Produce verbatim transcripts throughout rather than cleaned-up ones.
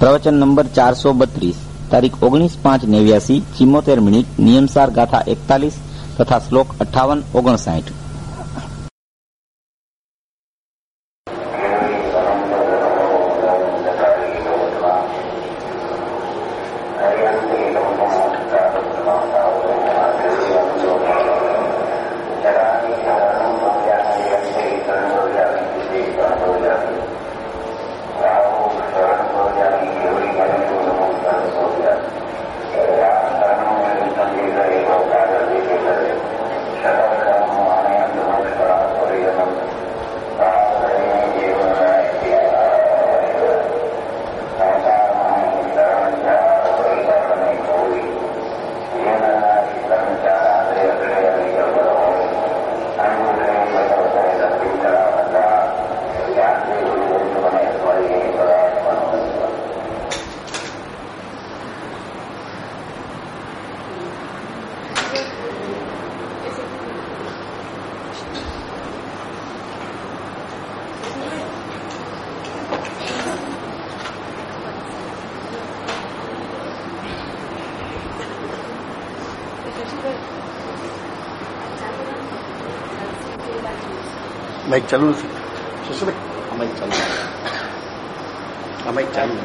પ્રવચન નંબર ચારસો બત્રીસ, તારીખ ઓગણીસ પાંચ નેવ્યાસી, ચિમ્મોતેર મિનિટ, નિયમસાર ગાથા એકતાલીસ તથા શ્લોક અઠ્ઠાવન ઓગણસાઠ. माइक चालू शशि माइक चालू माइक चालू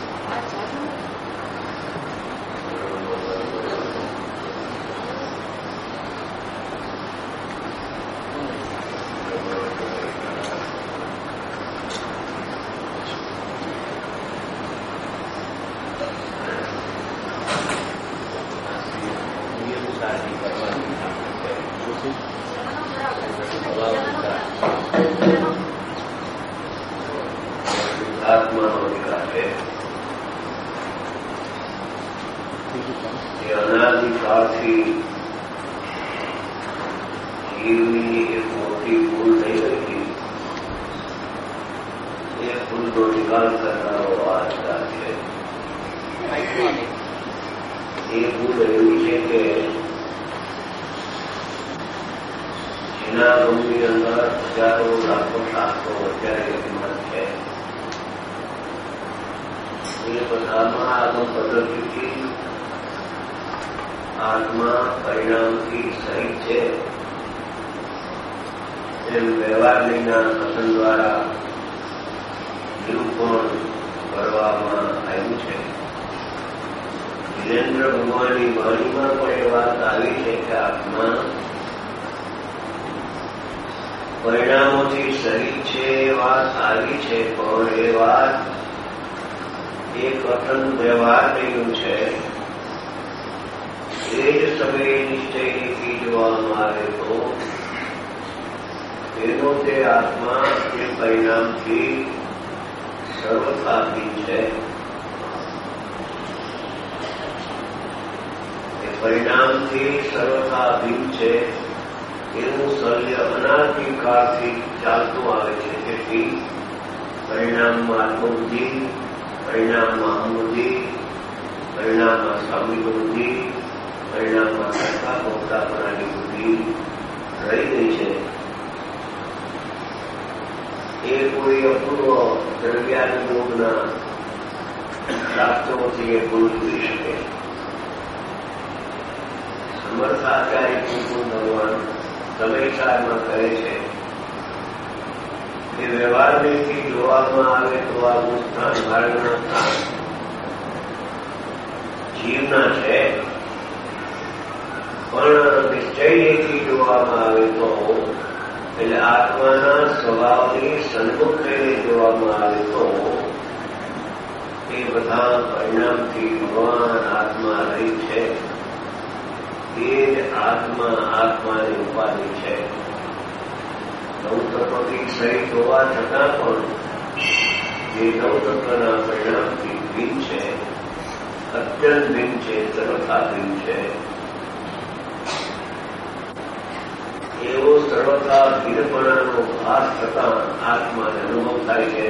પરિણામોથી સહિત છે એ વાત આવી છે, પણ એ વાત એક અખંડ વ્યવહાર થયું છે. એ જ સમયે નિશ્ચયથી જોવામાં આવે તો એનો તે આત્મા એ પરિણામથી સર્વથાથી છે. એ પરિણામથી સર્વથાધીન છે. એનું શલ્ય અનાદિકાળથી ચાલતું આવે છે. તેથી પરિણામમાં આત્મબુદ્ધિ, પરિણામમાં અહમબુદ્ધિ, પરિણામમાં સ્વામી બુદ્ધિ, પરિણામમાં કરતા ભોગતાપણાની બુદ્ધિ રહી ગઈ છે. એ કોઈ અપૂર્વ દ્રવ્યાનુયોગના શાસ્ત્રોથી એ પૂરું કરી શકે. સમર્થ આચાર્ય કુંકુમ ભગવાન સમયસારમાં કહે છે કે વ્યવહારથી જોવામાં આવે તો આ સ્થાન ભારતના સ્થાન જીવના છે, પણ નિશ્ચયથી જોવામાં આવે તો એટલે આત્માના સ્વભાવની સન્મુખ થઈને જોવામાં આવે તો એ બધા પરિણામથી ભગવાન આત્મા રહી છે. એ જ આત્મા આત્માની ઉપાધિ છે. નવતત્વથી સહિત હોવા છતાં પણ એ નવતત્વના પરિણામથી ભિન્ન છે, અત્યંત ભિન્ન છે, સર્વથા ભિન્ન છે. એવો સર્વથા ભિન્નપણાનો ભાસ થતાં આત્માને અનુભવ થાય છે.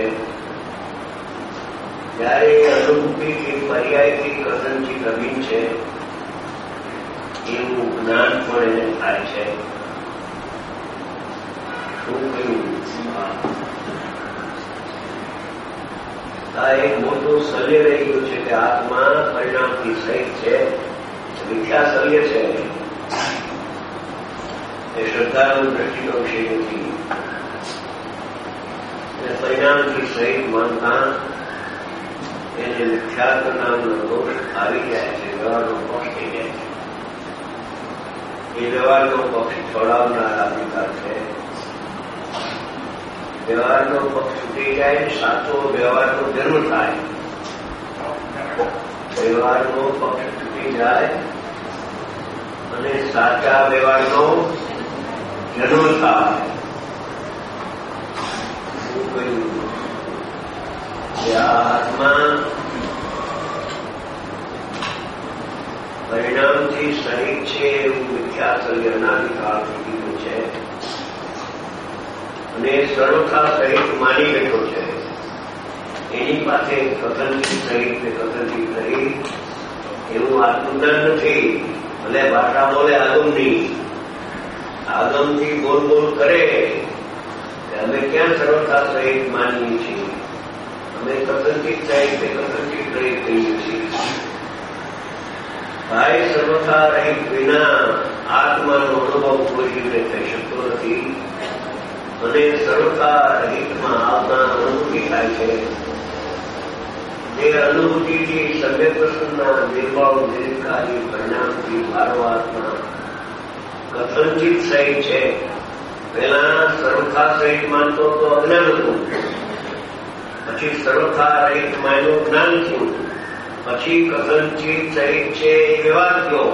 જ્યારે અનુભૂતિથી પર્યાયથી કથનથી અભિન્ન છે એવું જ્ઞાન પણ એને થાય છે. શું કહ્યું? આ એક મોટું શલ્ય રહી ગયું છે કે આત્મા પરિણામથી સહિત છે, મિથ્યા શલ્ય છે. એ શ્રદ્ધાનું દ્રષ્ટિનો વિષય નથી. પરિણામથી સહિત માનતા એને મિથ્યાત્વ નામનો દોષ આવી જાય છે, વ્યવહારનો પક્ષ થઈ જાય છે. એ વ્યવહારનો પક્ષ છોડાવનાર અધિકાર છે. વ્યવહારનો પક્ષ છૂટી જાય, સાચો વ્યવહારનો જન્મ થાય. વ્યવહારનો પક્ષ છૂટી જાય અને સાચા વ્યવહારનો જન્મ થાય. શું કહ્યું કે આ આત્મા પરિણામથી સહિત છે એવું મિથ્યા શલ્ય અનાદિકાળથી કીધું છે અને સર્વથા સહિત માની બેઠો છે. એની પાસે કથનથી સહિત ને કથનથી સહિત એવું આત્મજ્ઞાન નથી. ભલે ભાષા બોલે આગમની, આગમથી બોલ બોલ કરે કે અમે ક્યાં સર્વથા સહિત માનીએ છીએ, અમે કથનથી સહિત ને કથનથી સહિત કહીએ છીએ. ભાઈ સર્વથા રહિત વિના આત્માનો અનુભવ કોઈ રીતે થઈ શકતો નથી અને સર્વથા રહિતમાં આવતા અનુભૂતિ થાય છે. જે અનુભૂતિથી સભ્ય પ્રસન્નના નિર્ભાવ નિર્કારી પરિણામથી ભારોઆત્મા કથનચિત સહિત છે. પહેલા સર્વથા સહિત માનતો તો અજ્ઞાન હતું, પછી સર્વથા રહિત માન્યો જ્ઞાન થયું, પછી કથનચિત સહિત છે એ વ્યવહાર થયો.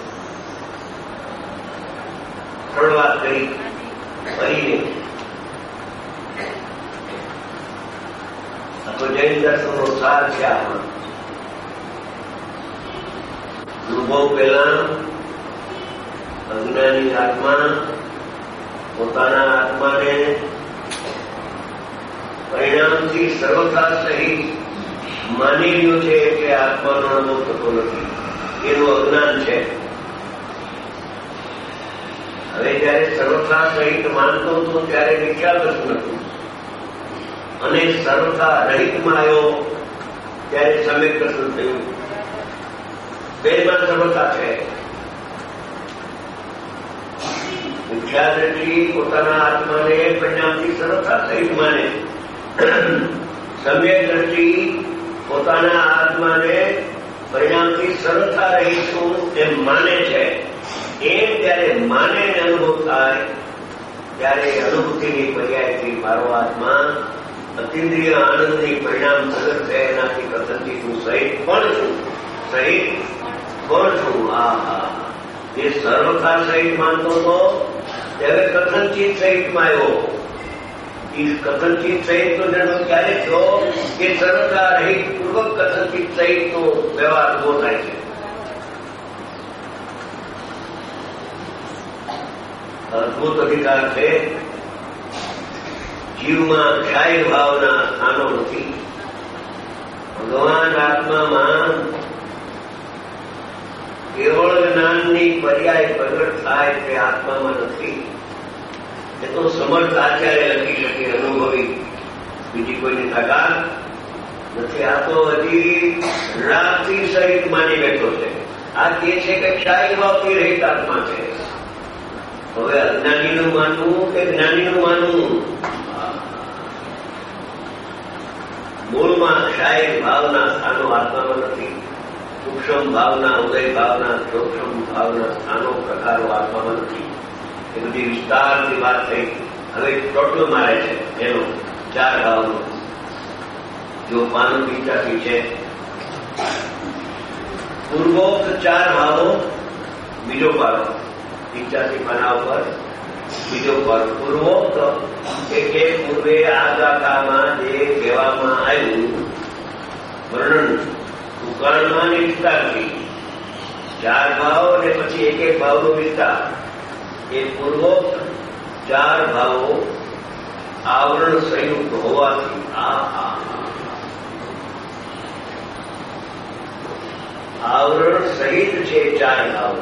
ત્રણ વાત કરી ફરીને તો જૈન દર્શનનો સાર છે. આમાં અનુભવ પહેલા અજ્ઞાની આત્મા પોતાના આત્માને પરિણામથી સર્વથા સહિત માની રહ્યો છે કે આત્માનો અનુભવ થતો નથી, એનું અજ્ઞાન છે. હવે જયારે સર્વથા સહિત માનતો હતો ત્યારે મિથ્યા દર્શન હતું અને સર્વથા રહિતમાં આવ્યો ત્યારે સમ્યક દર્શન થયું. બેમાં સર્વથા છે. મિથ્યા દ્રષ્ટિ પોતાના આત્માને પરિણામથી સર્વથા સહિત માને, સમ્યક દ્રષ્ટિ પોતાના આત્માને પરિણામથી સર્વથા રહિત છું એમ માને છે. એમ ત્યારે માને ને અનુભવ થાય ત્યારે અનુભૂતિની પર્યાયથી મારો આત્મા અતિન્દ્રિય આનંદની પરિણામ સગત છે. એનાથી કથનથી હું સહિત પણ છું, સહિત પણ છું. આ હા એ સર્વથા સહિત માનતો હતો ત્યારે કથનચિત સહિતમાં આવ્યો. એ કથનચિત સહિતનો જન્મ ક્યારે થયો કે સર્વથા રહિત પૂર્વક કથનચિત સહિતનો વ્યવહાર ઉભો થાય છે. અદભુત અધિકાર છે. જીવમાં ક્ષાય ભાવના સ્થાનો નથી. ભગવાન આત્મામાં કેવળ જ્ઞાનની પર્યાય પ્રગટ થાય તે આત્મામાં નથી. એ તો સમર્થ આચાર્ય લખી શકે, અનુભવી, બીજી કોઈની તાકાત નથી. આ તો હજી રાગથી સહિત માની બેઠો છે. આ કે છે કે ક્ષાય ભાવથી રહિત આત્મા છે. હવે અજ્ઞાનીનું માનવું કે જ્ઞાનીનું માનવું? મૂળમાં ક્ષાય ભાવના સ્થાનો આત્મામાં નથી. સૂક્ષ્મ ભાવના, ઉદય ભાવના, સૂક્ષ્મ ભાવના સ્થાનો પ્રકારો આત્મામાં નથી. એ બધી વિસ્તારની વાત થઈ. હવે ટોટલ મારે છે એનો ચાર ભાવનો. જો પાનું પીચાથી છે પૂર્વોક્ત ચાર ભાવો, બીજો પાડો પીચાથી પાના ઉપર બીજો પાડો પૂર્વોક્ત એટલે પૂર્વે આ ગાથામાં જે કહેવામાં આવ્યું વર્ણન ઉકાળમાં ને વિસ્તારથી ચાર ભાવ અને પછી એક એક ભાવનો વિસ્તાર. એ પૂર્વોક્ત ચાર ભાવો આવરણ સંયુક્ત હોવાથી આ આવરણ સહિત છે ચાર ભાવો.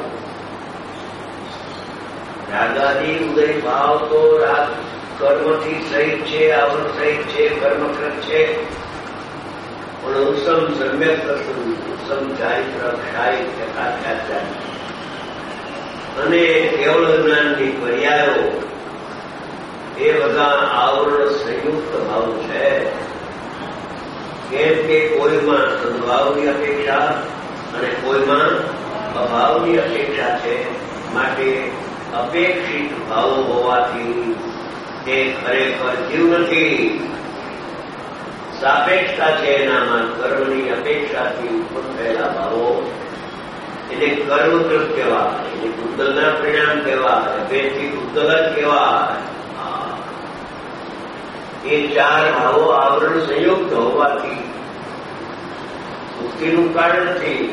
રાગાદી ઉદય ભાવ તો રાગ કર્મથી સહિત છે, આવરણ સહિત છે, કર્મકૃત છે. પણ ઉત્તમ સમ્યક ઉત્તમ ચારિત્ર સાહિત્ય સાક્ષાત્કાર અને કેવળ જ્ઞાનની પર્યાયો એ બધા આવરણ સંયુક્ત ભાવ છે. કેમ કે કોઈમાં સદભાવની અપેક્ષા અને કોઈમાં અભાવની અપેક્ષા છે. માટે અપેક્ષિત ભાવો હોવાથી તે ખરેખર જીવ નથી. સાપેક્ષતા છે એનામાં કર્મની અપેક્ષાથી ઉત્પન્ન થયેલા ભાવો એને કર્મકૃત કહેવાય, એને ઉદ્દલના પરિણામ કહેવાય, અભેદથી ઉદ્દલ જ કહેવાય. એ ચાર ભાવો આવરણ સંયુક્ત હોવાથી મુક્તિનું કારણ નથી.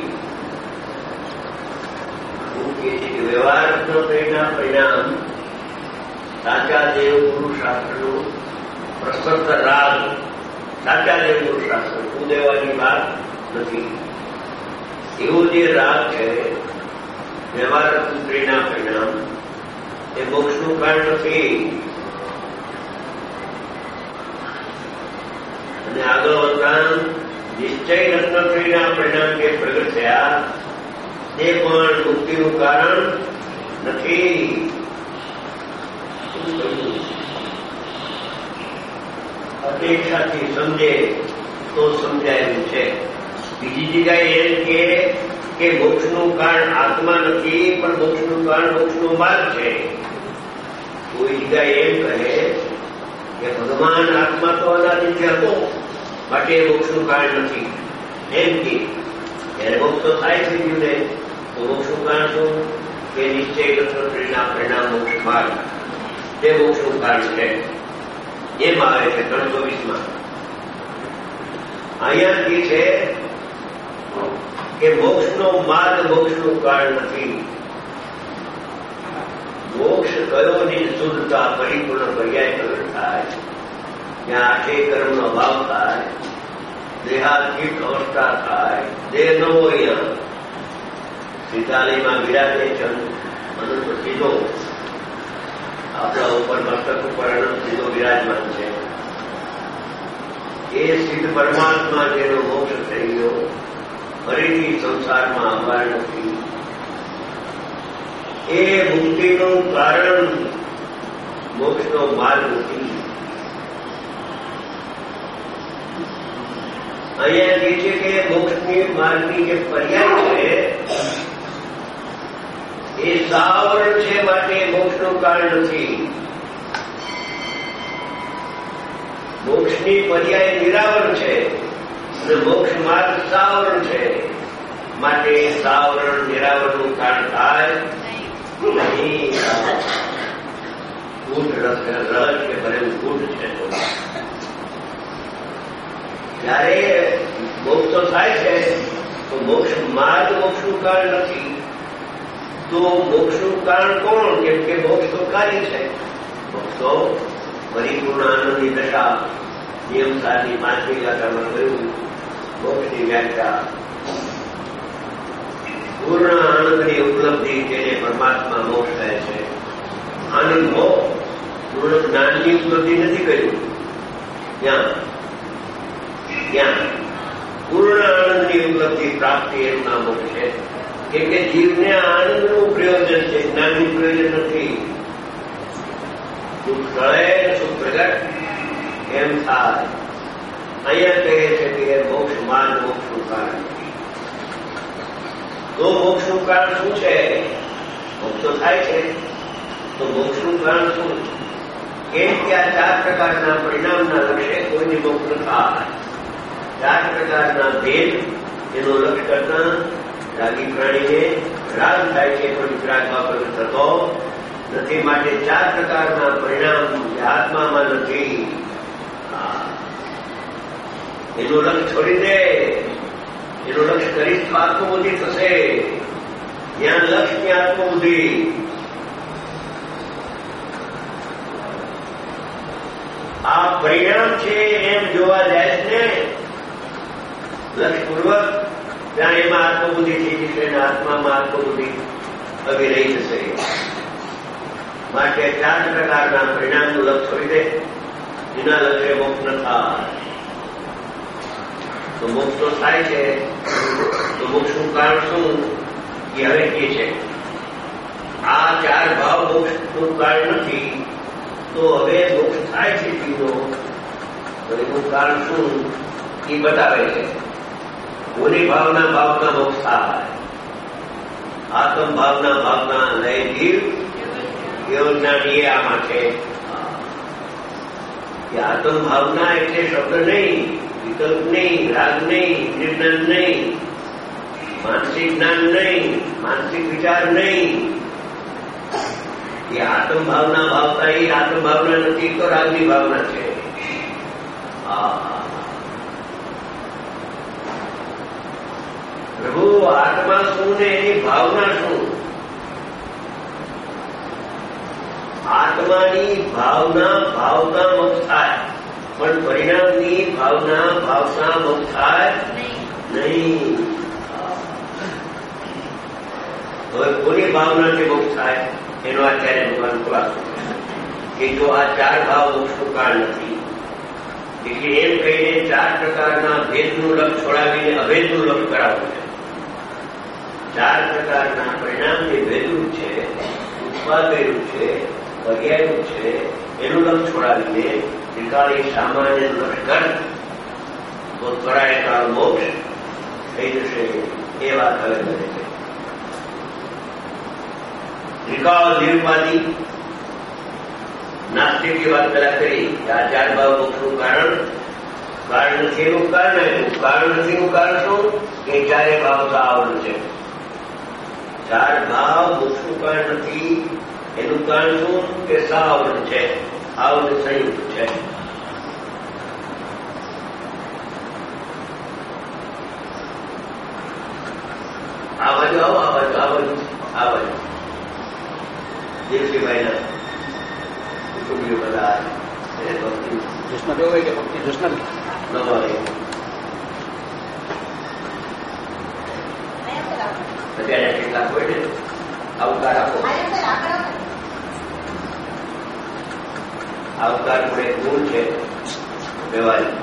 વ્યવહારના પરિણામ સાચા દેવ ગુરુ શાસ્ત્રનું પ્રસક્ત રાગ, સાચા દેવ ગુરુ શાસ્ત્ર કુદેવાની વાત નથી. એવું જે રાગ છે વ્યવહાર પુત્રીના પરિણામ એ મોક્ષનું કારણ નથી. અને આગળ વધતા નિશ્ચય રત્નત્રીના પરિણામ જે પ્રગટ થયા તે પણ મુક્તિનું કારણ નથી. અપેક્ષાથી સમજે તો સમજાયેલું છે. બીજી જગ્યાએ એમ કે કે મોક્ષનું કારણ આત્મા નથી, પણ મોક્ષનું કારણ મોક્ષનો માર્ગ છે. કોઈ જગ્યાએ એમ કહે કે ભગવાન આત્મા તો અનાદિથી હતો, માટે મોક્ષનું કારણ નથી. એમ કે ત્યારે મોક્ષ તો થાય છે જીવને, તો મોક્ષનું કારણ શું? કે નિશ્ચય રત્નત્રીના પરિણામ મોક્ષ માર્ગ તે મોક્ષનું કારણ છે. એમ આવે છે ત્રણસો વીસમાં. અહીંયાથી છે કે મોક્ષનો માર્ગ મોક્ષનું કારણ નથી. મોક્ષ કયો નિઃશુદ્ધતા પરિપૂર્ણ પર્યાય પ્રગટ થાય, ત્યાં આઠે કર્મનો અભાવ થાય, દેહાતીત અવસ્થા થાય, દેહ ન હોય. સીતાલીમાં વિરાજે ચંદ અનંત સીધો આપણા ઉપર મસ્તક ઉપર અનંત સીધો વિરાજમાન છે. એ સિદ્ધ પરમાત્મા જેનો મોક્ષ થઈ ગયો ફરીથી સંસારમાં આવવા નથી. એ મુક્તિનું કારણ મોક્ષનો માર્ગ નથી. અહીંયા કહે છે કે મોક્ષની માર્ગની જે પર્યાય છે એ સાવરણ છે, માટે મોક્ષનું કારણ નથી. મોક્ષની પર્યાય નિરાવરણ છે અને મોક્ષ માર્ગ સાવરણ છે, માટે સાવરણ નિરાવરણનું કારણ થાય નહીં. ગુઢ રસ કે ભરેલું ગુઢ છે. જયારે મોક્ષ તો થાય છે તો મોક્ષ માર્ગ મોક્ષનું કારણ નથી. તો મોક્ષનું કારણ કોણ? કેમ કે મોક્ષ તો કાર્ય છે. મોક્ષ તો પરિપૂર્ણ આનંદની દશા નિયમ સારની પાંચમી ગાથામાં કહ્યું મોક્ષની વ્યાખ્યા પૂર્ણ આનંદની ઉપલબ્ધિ તેને પરમાત્મા મોક્ષ કહે છે. આનંદ હો પૂર્ણ જ્ઞાનની ઉપલબ્ધિ નથી કહ્યું. ત્યાં ત્યાં પૂર્ણ આનંદની ઉપલબ્ધિ પ્રાપ્તિ એનું નામ મોક્ષ છે. કેમ કે જીવને આનંદનું પ્રયોજન છે, જ્ઞાનનું પ્રયોજન નથી. દુઃખ ટળે સુખ પ્રગટ એમ થાય. અહીંયા કહે છે કે મોક્ષ માર્ગ મોક્ષનું કારણ. તો મોક્ષનું કારણ શું છે? મોક્ષ તો થાય છે તો મોક્ષનું કારણ શું? કેમ કે આ ચાર પ્રકારના પરિણામના લક્ષ્ય કોઈને મોક્ષ ન થાય. ચાર પ્રકારના ભેદ એનો લક્ષ્ય કરતા રાગી પ્રાણીને રાગ થાય છે પણ વિતરાગમાં પ્રગટ થતો નથી. માટે ચાર પ્રકારના પરિણામ આત્મામાં નથી. એનું લક્ષ્ય છોડી દે. એનું લક્ષ્ય કરીશ તો આત્મબુદ્ધિ થશે. જ્યાં લક્ષ્ય ત્યાં આત્મબુદ્ધિ. આ પરિણામ છે એમ જોવા જાય છે લક્ષ્યપૂર્વક, ત્યાં એમાં આત્મબુદ્ધિ થઈ જશે અને આત્મામાં આત્મબુદ્ધિ હવે રહી જશે. માટે ચાર પ્રકારના પરિણામનું લક્ષ્ય છોડી દે. એના લક્ષ્ય મોક્ષ ન થાય. તો મોક્ષ તો થાય છે. તો મોક્ષનું કારણ શું એ હવે કે છે. આ ચાર ભાવ મોક્ષનું કારણ નથી, તો હવે મોક્ષ થાય છે જીવનો, તો એનું કારણ શું એ બતાવે છે. કોની ભાવના ભાવના મોક્ષ થાય? આત્મ ભાવના ભાવના લય જીવ યોજનાની એ આમાં છે. આત્મ ભાવના એટલે શબ્દ નહીં, વિકલ્પ નહીં, રાગ નહીં, નિર્જ્ઞાન નહીં, માનસિક જ્ઞાન નહીં, માનસિક વિચાર નહીં. એ આત્મ ભાવના ભાવતા એ આત્મ ભાવના નથી, તો રાગની ભાવના છે. પ્રભુ આત્મા શું ને એની ભાવના શું? આત્માની ભાવના ભાવના મોક્ષ થાય, પણ પરિણામની ભાવના ભાવના મોક્ષ થાય નહીં. હવે કોની ભાવનાથી મોક્ષ થાય એનો અત્યારે ભગવાન ખુલાસો કે જો આ ચાર ભાવ મોક્ષનું કારણ નથી, એટલે એમ કહીને ચાર પ્રકારના ભેદનું લક્ષ છોડાવીને અભેદનું લક્ષ કરાવવું છે. ચાર પ્રકારના પરિણામ જે ભેદરૂપ છે, ઉત્પાદનું છે, પર્યાયનું છે, એનું લક્ષ છોડાવીને ત્રિકાળી સામાન્ય લક્ષ કર તો ત્વરાય કાળ મોક્ષ થઈ જશે. એ વાત હવે બને છે. ત્રિકાળ નિરુપાધિ નાસ્તિકની વાત પેલા કરી. આ ચાર ભાવ મોક્ષનું કારણ કારણ નથી એનું કારણ આવ્યું. કારણ નથી એનું કારણ શું કે ચારે ભાવ તો આવરણ છે. ચાર ભાવ મોક્ષનું કારણ નથી એનું કારણ શું કે સાવરણ છે, આવરણ સંયુક્ત છે. આ બાજુ આવો, આ બાજુ આ બાજુ આ બાજુ દેવજીભાઈ ના કુટુંબીઓ બધા કૃષ્ણ દેવ હોય કે ભક્તિ કૃષ્ણ ન હોય. અત્યારે કેટલાક હોય ને આવકાર આપો. આવકાર પણ એક ગુણ છે વ્યવહારિક.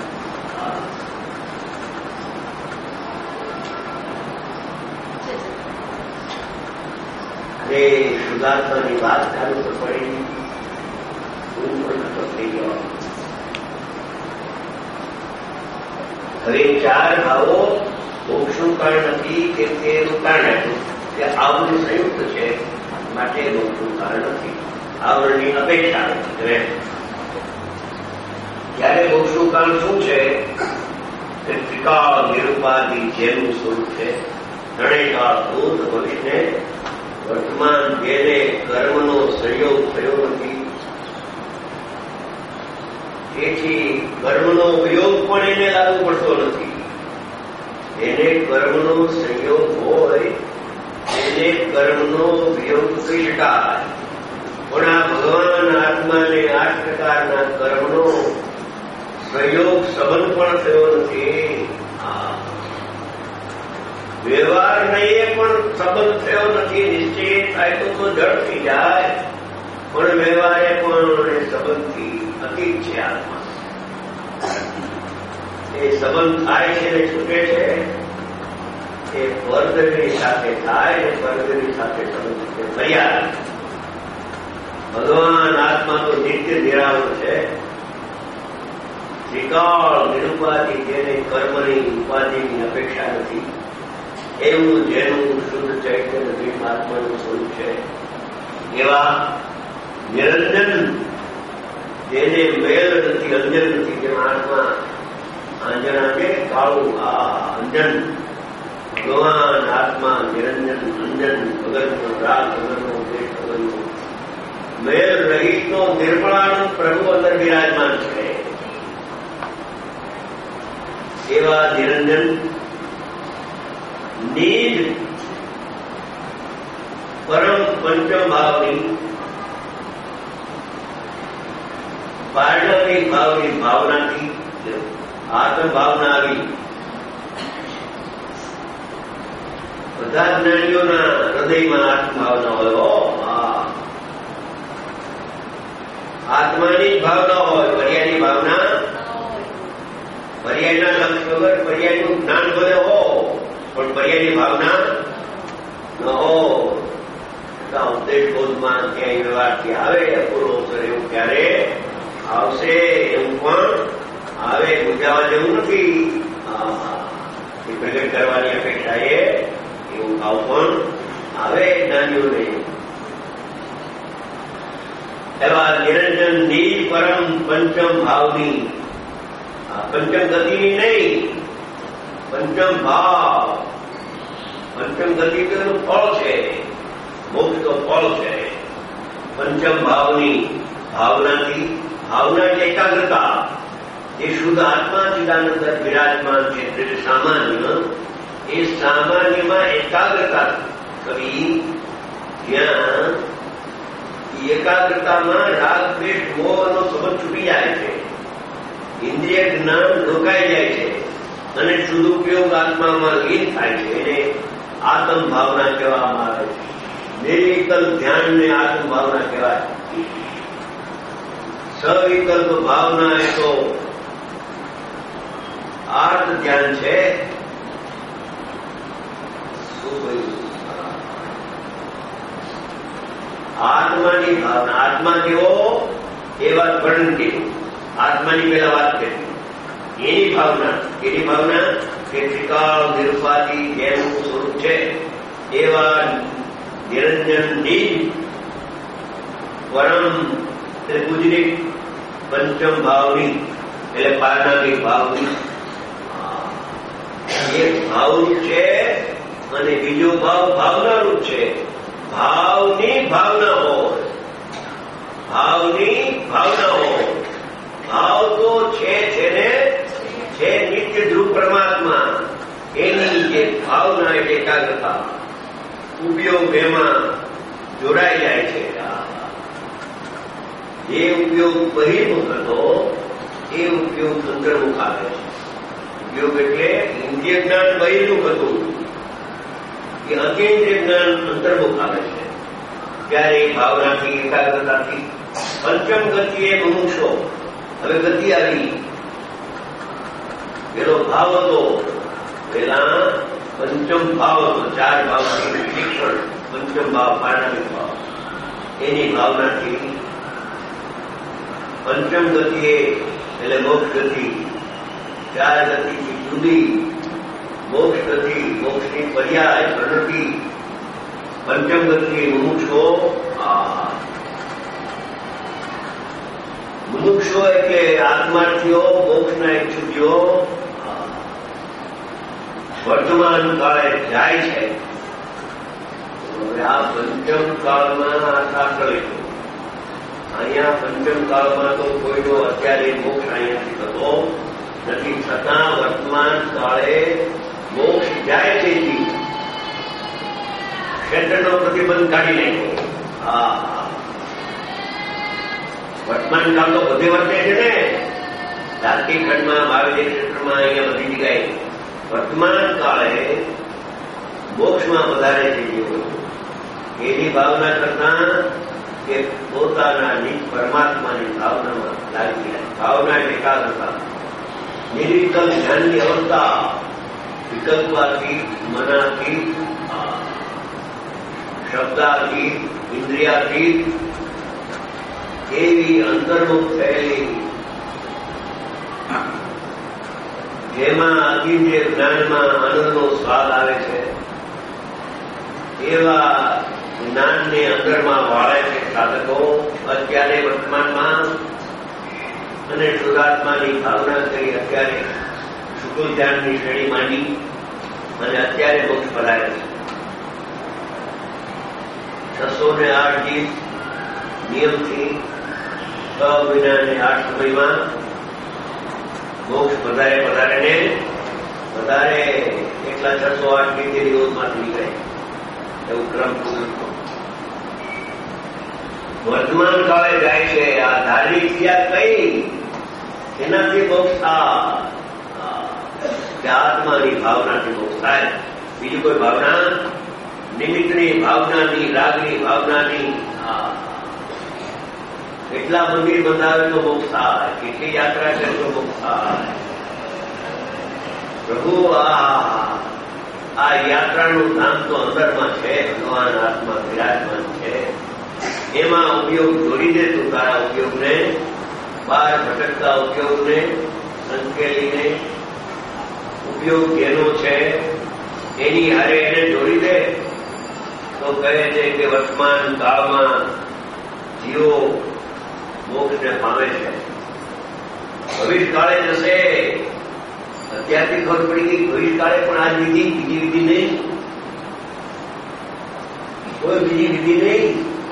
અને શુદ્ધાત્માની વાત ચાલુ તો પડી ગુણ પણ નતો થઈ ગયો. હવે ચાર ભાવો મોક્ષનું કારણ નથી કે તેનું કારણ હતું કે આવરણ સંયુક્ત છે, માટે મોક્ષનું કારણ નથી. આવરણની અપેક્ષા નથી. ત્યારે મોક્ષનું કારણ શું છે? ત્રિકાળ નિરુપાધિ જેનું સ્વરૂપ છે. ત્રણેયકાળ ભૂત ભવિષ્ય વર્તમાન જેને કર્મનો સંયોગ થયો નથી, તેથી કર્મનો ઉપયોગ પણ એને લાગુ પડતો નથી. એને કર્મનો સંયોગ હોય એને કર્મનો વિયોગ કરી શકાય, પણ આ ભગવાન આત્માને આઠ પ્રકારના કર્મનો સંયોગ સંબંધ પણ થયો નથી. વ્યવહારને પણ સંબંધ થયો નથી. નિશ્ચય થાય તો જડ થઈ જાય, પણ વ્યવહારે પણ સંબંધથી અતીત છે. આત્મા એ સંબંધ થાય છે ને છૂટે છે એ વર્ગની સાથે થાય ને વર્ગની સાથે સંબંધ મર્યાદા. ભગવાન આત્મા તો નિત્ય નિરાવર છે. ત્રિકાળ નિરુપાધિ જેને કર્મની ઉપાધિની અપેક્ષા નથી, એવું જેનું શુદ્ધ ચૈતન્ય ભીમ આત્માનું સ્વરૂપ છે. એવા નિરંજન જેને મેલ નથી, અંજન નથી, જેમ આત્મા અંજના કે કાળું આ અંજન. ભગવાન આત્મા નિરંજન અંજન વગરનો રાગ વગરનો દેશ વગરનો મેલ રહીતનો નિર્મળાનંદ પ્રભુ અંદર બિરાજમાન છે. એવા નિરંજન નિજ પરમ પંચમ ભાવની પારણવી ભાવની ભાવનાથી આત્મ ભાવના આવી. બધા જ્ઞાનીઓના હૃદયમાં આત્મ ભાવના હોય. આત્માની જ ભાવના હોય, પર્યાયની ભાવના પર્યાયના લક્ષ વગર પર્યાયનું જ્ઞાન ભલે હો, પણ પર્યાયની ભાવના ન હો. ઉપદેશ બોધમાં ક્યાંય વ્યવહારથી આવે અપૂર્વ અવસર એવું ક્યારે આવશે, એવું પણ આવે. ગુજાવા જેવું નથી, એ પ્રગટ કરવાની અપેક્ષા એ એવું ભાવ પણ આવે જ્ઞાનીઓને. એવા નિરંજન નિજ પરમ પંચમ ભાવની, પંચમ ગતિની નહીં, પંચમ ભાવ. પંચમ ગતિ તો એનું ફળ છે, મોક્ષ તો ફળ છે. પંચમ ભાવની ભાવનાથી, ભાવના એટલે એકાગ્રતા, એ શુદ્ધ આત્મા ચિદાનંદ વિરાજમાન છે. એટલે સામાન્ય, એ સામાન્યમાં એકાગ્રતા કરી, જ્યાં એકાગ્રતામાં રાગ દ્વેષ મોહનો સંબંધ છૂટી જાય છે, ઇન્દ્રિય જ્ઞાન રોકાઈ જાય છે અને સદુપયોગ આત્મામાં લીન થાય છે. એને આત્મ ભાવના કહેવામાં આવે છે. નિર્વિકલ્પ ધ્યાનને આત્મ ભાવના કહેવાય. સવિકલ્પ ભાવના એ તો આર્ત ધ્યાન છે. શું કહ્યું? આત્માની ભાવના, આત્મા કેવો એ વાત વર્ણન કર્યું. આત્માની પેલા વાત કરી, એની ભાવના. એની ભાવના કે ત્રિકાળ નિરૂપાદી જેનું સ્વરૂપ છે એવા નિરંજન નિજ પરમ ત્રિભુજની પંચમ ભાવની, એટલે પારણાની ભાવની. એક ભાવરૂપ છે અને બીજો ભાવ ભાવનારૂપ છે. ભાવની ભાવના હોય, ભાવની ભાવના હોય. ભાવ તો છે જેને છે નિત્ય ધ્રુવ પરમાત્મા, એની જે ભાવના એટલે એકાગ્રતા, ઉપયોગ એમાં જોડાઈ જાય છે. જે ઉપયોગ બહિર્મુખ હતો એ ઉપયોગ અંતર્મુખ આવે છે. ઉપયોગ એટલે ઇન્દ્રિય જ્ઞાન બહિર્મુખ હતું, એ અતિન્દ્રિય જ્ઞાન અંતર્મુખ આવે છે. ત્યારે એ ભાવનાથી, એકાગ્રતાથી પંચમ ગતિએ મુમુક્ષો. હવે ગતિ આવી. પેલો ભાવ હતો, પેલા પંચમ ભાવ હતો, ચાર ભાવથી શિક્ષણ. પંચમ ભાવ પારણામિક ભાવ, એની ભાવનાથી પંચમ ગતિએ એટલે મોક્ષ ગતિ. ચાર ગતિથી જુદી મોક્ષ ગતિ, મોક્ષની પર્યાય પ્રણતિ. પંચમ ગતિ મુમુક્ષો. મુમુક્ષો એટલે આત્માર્થીઓ, મોક્ષના ઈચ્છુકીઓ વર્તમાન કાળે જાય છે. આ પંચમ કાળમાં આ શાસ્ત્ર લખ્યું. અહીંયા પંચમ કાળમાં તો કોઈનો અત્યારે મોક્ષ અહીંયાથી થતો નથી, છતાં વર્તમાન કાળે મોક્ષ જાય છે. ક્ષેત્રનો પ્રતિબંધ કાઢી નાખ્યો. હા, વર્તમાન કાળ તો બધે વર્તે છે ને, ધાર્મિક ખંડમાં, મહાવીર ક્ષેત્રમાં, અહીંયા બધી જગ્યાએ વર્તમાન કાળે મોક્ષમાં વધારે થઈ ગયો. એની ભાવના કરતા કે પોતાના નિજ પરમાત્માની ભાવનામાં લાગી જાય. ભાવના એકાગ્રતા, નિર્વિકલ્પ ધ્યાનની અવસ્થા, વિકલ્પાથી, મનાથી, શબ્દાથી, ઇન્દ્રિયાથી એવી અંતર્મુખ થયેલી, જેમાં અતિન્દ્રિય જ્ઞાનમાં આનંદનો સ્વાદ આવે છે, એવા જ્ઞાનને અંદરમાં વાળે છે સાધકો અત્યારે વર્તમાનમાં. અને શુદ્ધાત્માની ભાવના કરી અત્યારે શુક્લ ધ્યાનની શ્રેણી માંડી અને અત્યારે મોક્ષ પધારે છે. છસો ને આઠ દિવસ નિયમથી છ મહિના ને આઠ સમયમાં મોક્ષ વધારે વધારે ને વધારે એટલા છસો આઠ દિવસે દિવસમાંથી નીકળે એવું ક્રમ વર્તમાન કાળે જાય છે. આ ધાર્મિક ક્રિયા કઈ એનાથી મોક્ષ થાય, આત્માની ભાવનાથી મોક્ષ થાય. બીજી કોઈ ભાવના, નિમિત્તની ભાવનાની, રાગની ભાવનાની. એટલા મંદિર બંધાવે તો મોક્ષ થાય, કેટલી યાત્રા કરે તો મોક્ષ થાય. પ્રભુ આ આ યાત્રાનું ધામ તો અંદરમાં છે, ભગવાન આત્મા વિરાજમાન છે. એમાં ઉપયોગ જોડી દે તું તારા ઉપયોગને, બહાર ભટકતા ઉપયોગને, સંકેલીને ઉપયોગ જેનો છે એની હારે એને જોડી દે તો કહે છે કે વર્તમાન કાળમાં જીવો મોક્ષને પામે છે. ભવિષ્યકાળે જશે. અત્યારથી ખબર પડી ગઈ ભવિષ્યકાળે પણ આ વિધિ બીજી વિધિ નહીં, કોઈ બીજી વિધિ નહીં.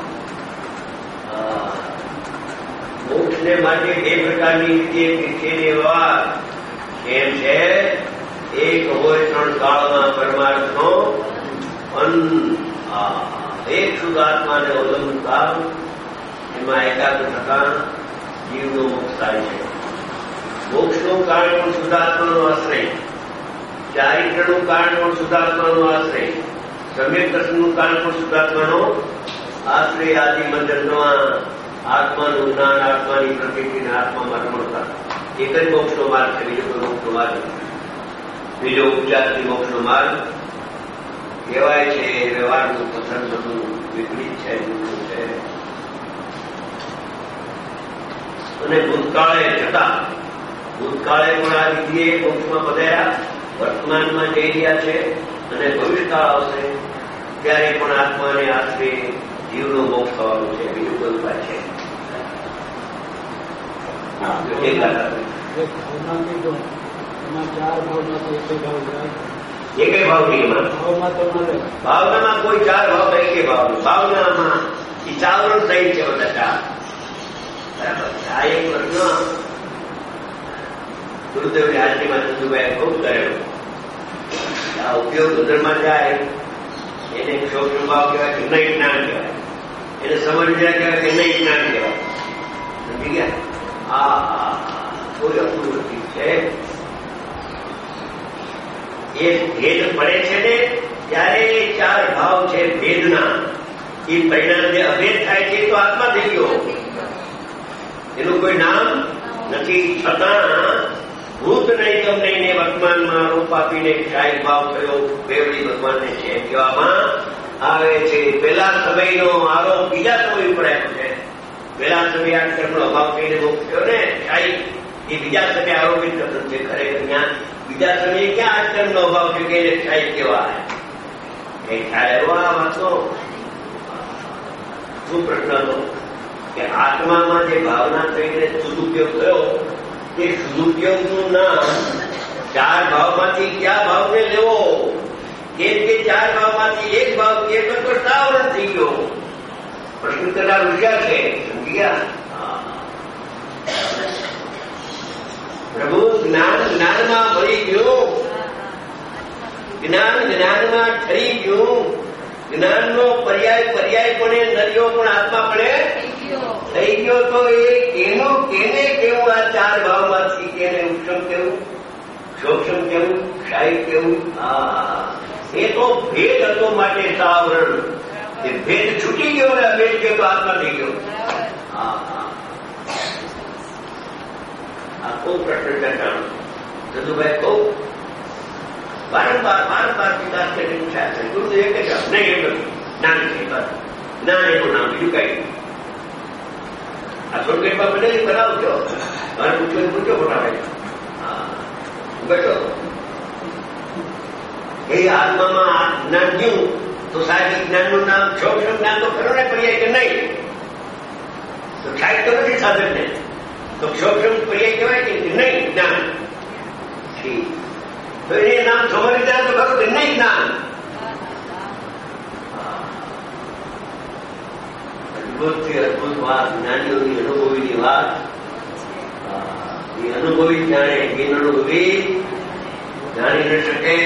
મોક્ષને માટે બે પ્રકારની વિધિ વિશેની વાત એમ છે. એક હોય ત્રણ કાળમાં પરમાર્થનો એક શુદ્ધાત્માને અવલંબતા, એમાં એકાદ ટકા જીવનો મોક્ષ થાય છે. મોક્ષનું કારણ પણ શુદ્ધાત્માનો આશ્રય, ચારિત્રનું કારણ પણ શુદ્ધાત્માનો આશ્રય, સમ્યક દર્શનનું કારણ પણ શુદ્ધાત્માનો આશ્રય. આદિ મંદિરમાં આત્માનું જ્ઞાન, આત્માની પ્રકૃતિને આત્મામાં રમણતા એક જ મોક્ષનો માર્ગ છે, બીજો કોઈ મોક્ષનો માર્ગ નથી. બીજો ઉપચારથી મોક્ષનો માર્ગ કહેવાય છે. વ્યવહારનું પસંદ બધું વિપરીત છે, જુદું છે. અને ભૂતકાળે જતા ભૂતકાળે પણ આ વિધિએ મોક્ષમાં પધાર્યા, વર્તમાનમાં જઈ રહ્યા છે અને ભવિષ્યકાળ આવશે ત્યારે પણ આત્માને આશરે જીવનો મોક્ષ થવાનો છે. બીજું કોઈ ઉપાય છે? એક ભાવ નહીં, ભાવનામાં કોઈ ચાર ભાવ એક ભાવ, ભાવનામાં ચાવરણ થઈ છે બધા ચાર. બરાબર. આ એક પ્રશ્ન ગુરુદેવની હાજરીમાં ચંદુભાઈ ખૂબ કરેલો. આ ઉપયોગ ઉદરમાં જાય એને ક્ષોભ ભાવ કહેવાય કે નહીં જ્ઞાન કહેવાય, એને સમજ જાય કહેવાય કે નહીં જ્ઞાન કહેવાય. સમજી ગયા? આ કોઈ અપૂર્વતી છે. એ ભેદ પડે છે ને ત્યારે એ ચાર ભાવ છે ભેદના, એ પરિણામ જે અભેદ થાય છે તો આત્મા થઈ ગયો, એનું કોઈ નામ નથી. છતાં ભૂત નહીં ગમ નહીં વર્તમાનમાં આરોપ આપીને શાહી ભાવ થયો બેવડી ભગવાનને છે કહેવામાં આવે છે. પેલા સમયનો આરોપ બીજા સમય ઉપર આવ્યો છે. પેલા સમય આ કર્મનો અભાવ કહીને મોક્ષ થયો ને શાહી, એ બીજા સમય આરોપિત કથન છે. ખરેખર ત્યાં બીજા સમયે ક્યાં આ કર્મનો અભાવ છે કે શાહી કેવા એ ખ્યાલ એવો આ વાંચો. શું પ્રશ્ન હતો કે આત્મામાં જે ભાવના થઈને સદુપયોગ થયો એ સદુપયોગનું નામ ચાર ભાવમાંથી કયા ભાવને લેવો? કેમ કે ચાર ભાવમાંથી એક ભાવ એ તો સાવરણ થઈ ગયો. પ્રશ્ન કરનાર હોશિયાર છે. સમજી ગયા? પ્રભુ જ્ઞાન જ્ઞાનમાં મળી ગયું, જ્ઞાન જ્ઞાનમાં ઠરી ગયું. જ્ઞાનનો પર્યાય પર્યાયપણે નર્યો પણ આત્માપણે થઈ ગયો. તો એ કેનું કેને કેવું? આ ચાર ભાવમાંથી કેને ઉપશમ કેવું, ક્ષોક્ષમ કેવું, શાહી કેવું? હા, એ તો ભેદ હતો માટે સાવરણ. એ ભેદ છૂટી ગયો ને ભેદ ગયો તો આત્મા થઈ ગયો. હા હા, આ ખૂબ પ્રશ્ન ચર્ચાનો જદુભાઈ ખૂબ વારંવાર વારંવાર વિકાસ કરીને પૂછ્યા છે. ગુરુદેવ એક જ નહીં એટલું જ્ઞાન છે, બસ જ્ઞાન એનું નામ, બીજું કઈ આ થોડું બનેલી બનાવજો. મારે પૂછ્યું પૂછો મોટા ભાઈ. હા બેઠો એ આત્મામાં જ્ઞાન ગયું તો સાહેબ જ્ઞાનનું નામ ક્ષોક્ષમ જ્ઞાન તો ખરો ને પર્યાય કે નહીં? તો સાહેબ તો નથી સાધન ને, તો ક્ષોક્ષમ પર્યાય કહેવાય કે નહીં જ્ઞાન? તો એને નામ સમજી જાય તો ખરું કે નહીં જ્ઞાન? અદભુતથી અદભુત વાત, જ્ઞાનીઓની અનુભવીની વાત. એ અનુભવી જાણે, બિન અનુભવી જાણી ન શકે.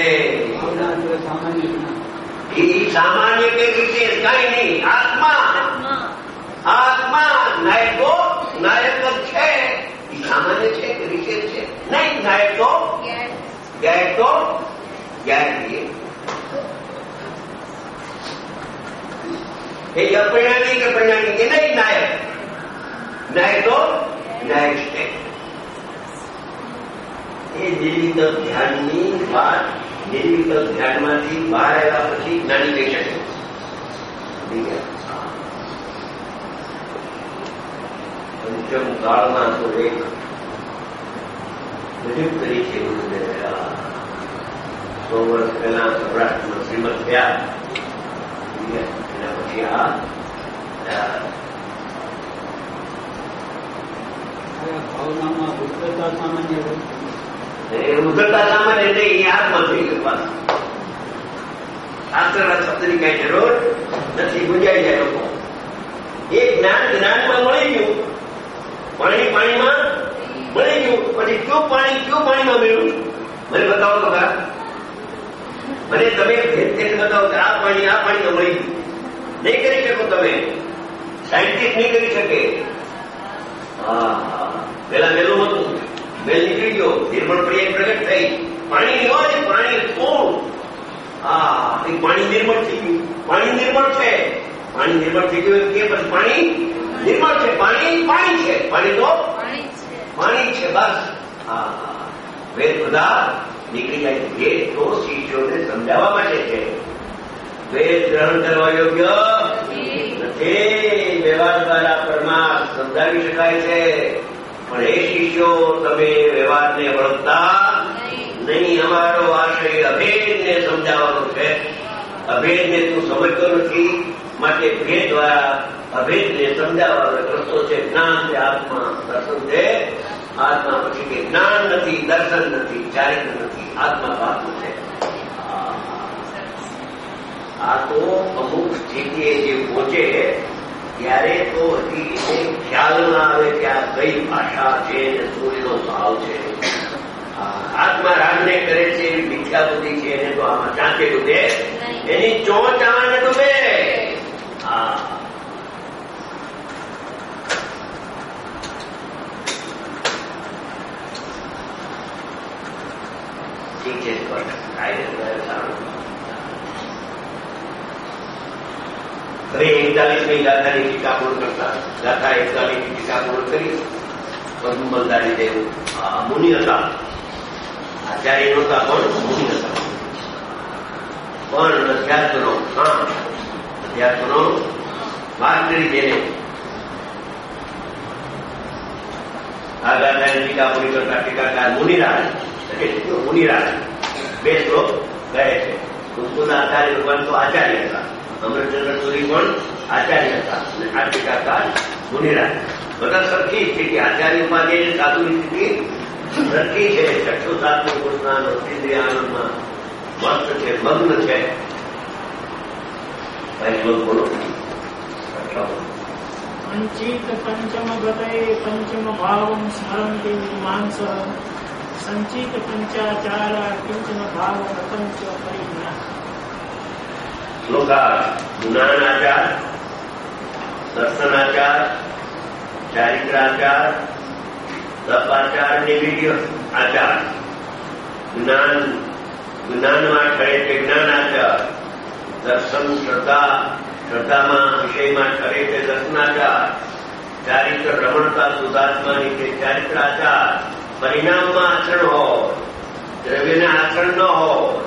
એ સામાન્ય કે વિશેષ કઈ નહીં. આત્મા આત્મા નાયક તો નાયક જ છે. એ સામાન્ય છે કે વિશેષ છે? નહીં, નાયક તો ગાયક તો ગાયક. એ અપરિણામી કે પરિણામી કે નહીં? નાયક નાયક તો નાયક છે. એ નિર્વિકલ્પ ધ્યાનની વાત નિર્વિકલ્પ ધ્યાનમાંથી બહાર આવ્યા પછી જ્ઞાની કહી શકે. પંચમ કાળમાં તો એક ગજબ તરીકે સો વર્ષ પહેલા સૌરાષ્ટ્રમાં શ્રીમદ થયા. એના પછી આ ભાવનામાં ઉદ્ધતા સામાન્ય ઉદ્ધતા સામાન્ય એટલે એ આત્મા થઈ ગયો. શાસ્ત્રના શબ્દની કઈ જરૂર નથી, ગુંજાઈ જાય લોકો. એ જ્ઞાન જ્ઞાનમાં મળી ગયું, પાણી પાણીમાં મળી ગયું. પછી કયું પાણી કયું પાણીમાં મળ્યું મને બતાવો તો ખરા. મને તમે ભેદ બતાવો કે આ પાણી આ પાણીમાં મળી ગયું. નહીં કરી શકો તમે, સાયન્ટિસ્ટ નહીં કરી શકે. હા, પેલા મેલું હતું, મેલ નીકળી ગયો, નિર્મળ પ્રિય પ્રગટ થઈ. પાણી હોય પાણી કોણ? હા, એ પાણી નિર્મળ થઈ ગયું. પાણી નિર્મળ છે, પાણી નિર્મળ થઈ ગયું કે પછી પાણી નિર્મળ છે. પાણી પાણી છે, પાણી તો પાણી છે બસ. હા, વેદ બધા નીકળી જાય. વેદ તો શિષ્યોને સમજાવવા માટે છે. વેદ ગ્રહણ કરવા યોગ્ય નથી. વ્યવહાર દ્વારા પરમાર્થ સમજાવી શકાય છે, પણ એ શિષ્યો તમે વ્યવહારને વળગતા નહીં. અમારો આશય અભેદને સમજાવવાનો છે. અભેદને તું સમજતો નથી, માટે ભેદ દ્વારા અભેદને સમજાવવાનો રસ્તો છે. જ્ઞાન છે આત્મા, દર્શન છે આત્મા. પછી કે જ્ઞાન નથી, દર્શન નથી, ચારિત્ર નથી, આત્મા પાત્ર છે. આ તો અમુક સ્થિતિએ જે પહોંચે ત્યારે તો હજી એને ખ્યાલ ના આવે કે આ કઈ ભાષા છે અને શું એનો ભાવ છે. આત્મા રાગને કરે છે એવી મિથ્યા બુદ્ધિ છે, એને તો આમાં ચાંચે ડૂબે, એની ચોંચ આને ડૂબે. હા, ઠીક છે, સારું. હવે એકતાલીસમી ગાથાની ટીકા પૂર્ણ કરતા ગાથા એકતાલીસની ટીકા પૂર્ણ કરી પદ્મબલદારી દેવ મુનિ હતા. આચાર્ય નહોતા પણ મુનિ હતા. પણ અધ્યાત્મનો હા અધ્યાત્મનો વાત કરી તેને આ ગાથાની ટીકા પૂરી કરતા ટીકાકાર મુનિરાજ એટલે મુનિરાજ બે શ્લોક કહે છે. સંસ્કૃતના આચાર્ય ભગવાન તો આચાર્ય હતા, અમૃતચંદ્ર સુરી પણ આચાર્ય હતા અને આ ટીકાકાર મુનિરાજ. બધા સરખી સ્થિતિ, આચાર્ય ઉપાધિ સાધુની સ્થિતિ સરખી છે. ચક્ષુ સાધુ કૃષ્ણ ઇન્દ્રિય આનંદમાં મસ્ત છે, મગ્ન છે. બોલો પંચિત પંચમ ગતે પંચમ ભાવમ સ્મરંતિ મીમાંસ સંચિત પંચાચાર કિંચન ભાવ રતન ચ પરિજ્ઞા. શ્લોકા જ્ઞાનાચાર, દર્શનાચાર, ચારિત્રાચાર, તપાચાર ને વિદ્ય આચાર. જ્ઞાન જ્ઞાનમાં ઠરે તે જ્ઞાનાચાર, દર્શન શ્રદ્ધા શ્રદ્ધામાં વિષયમાં ઠરે તે દર્શનાચાર, ચારિત્ર રમણતા સુધાત્માની તે ચારિત્રાચાર. પરિણામમાં આચરણ હોય, દ્રવ્યને આચરણ ન હોય,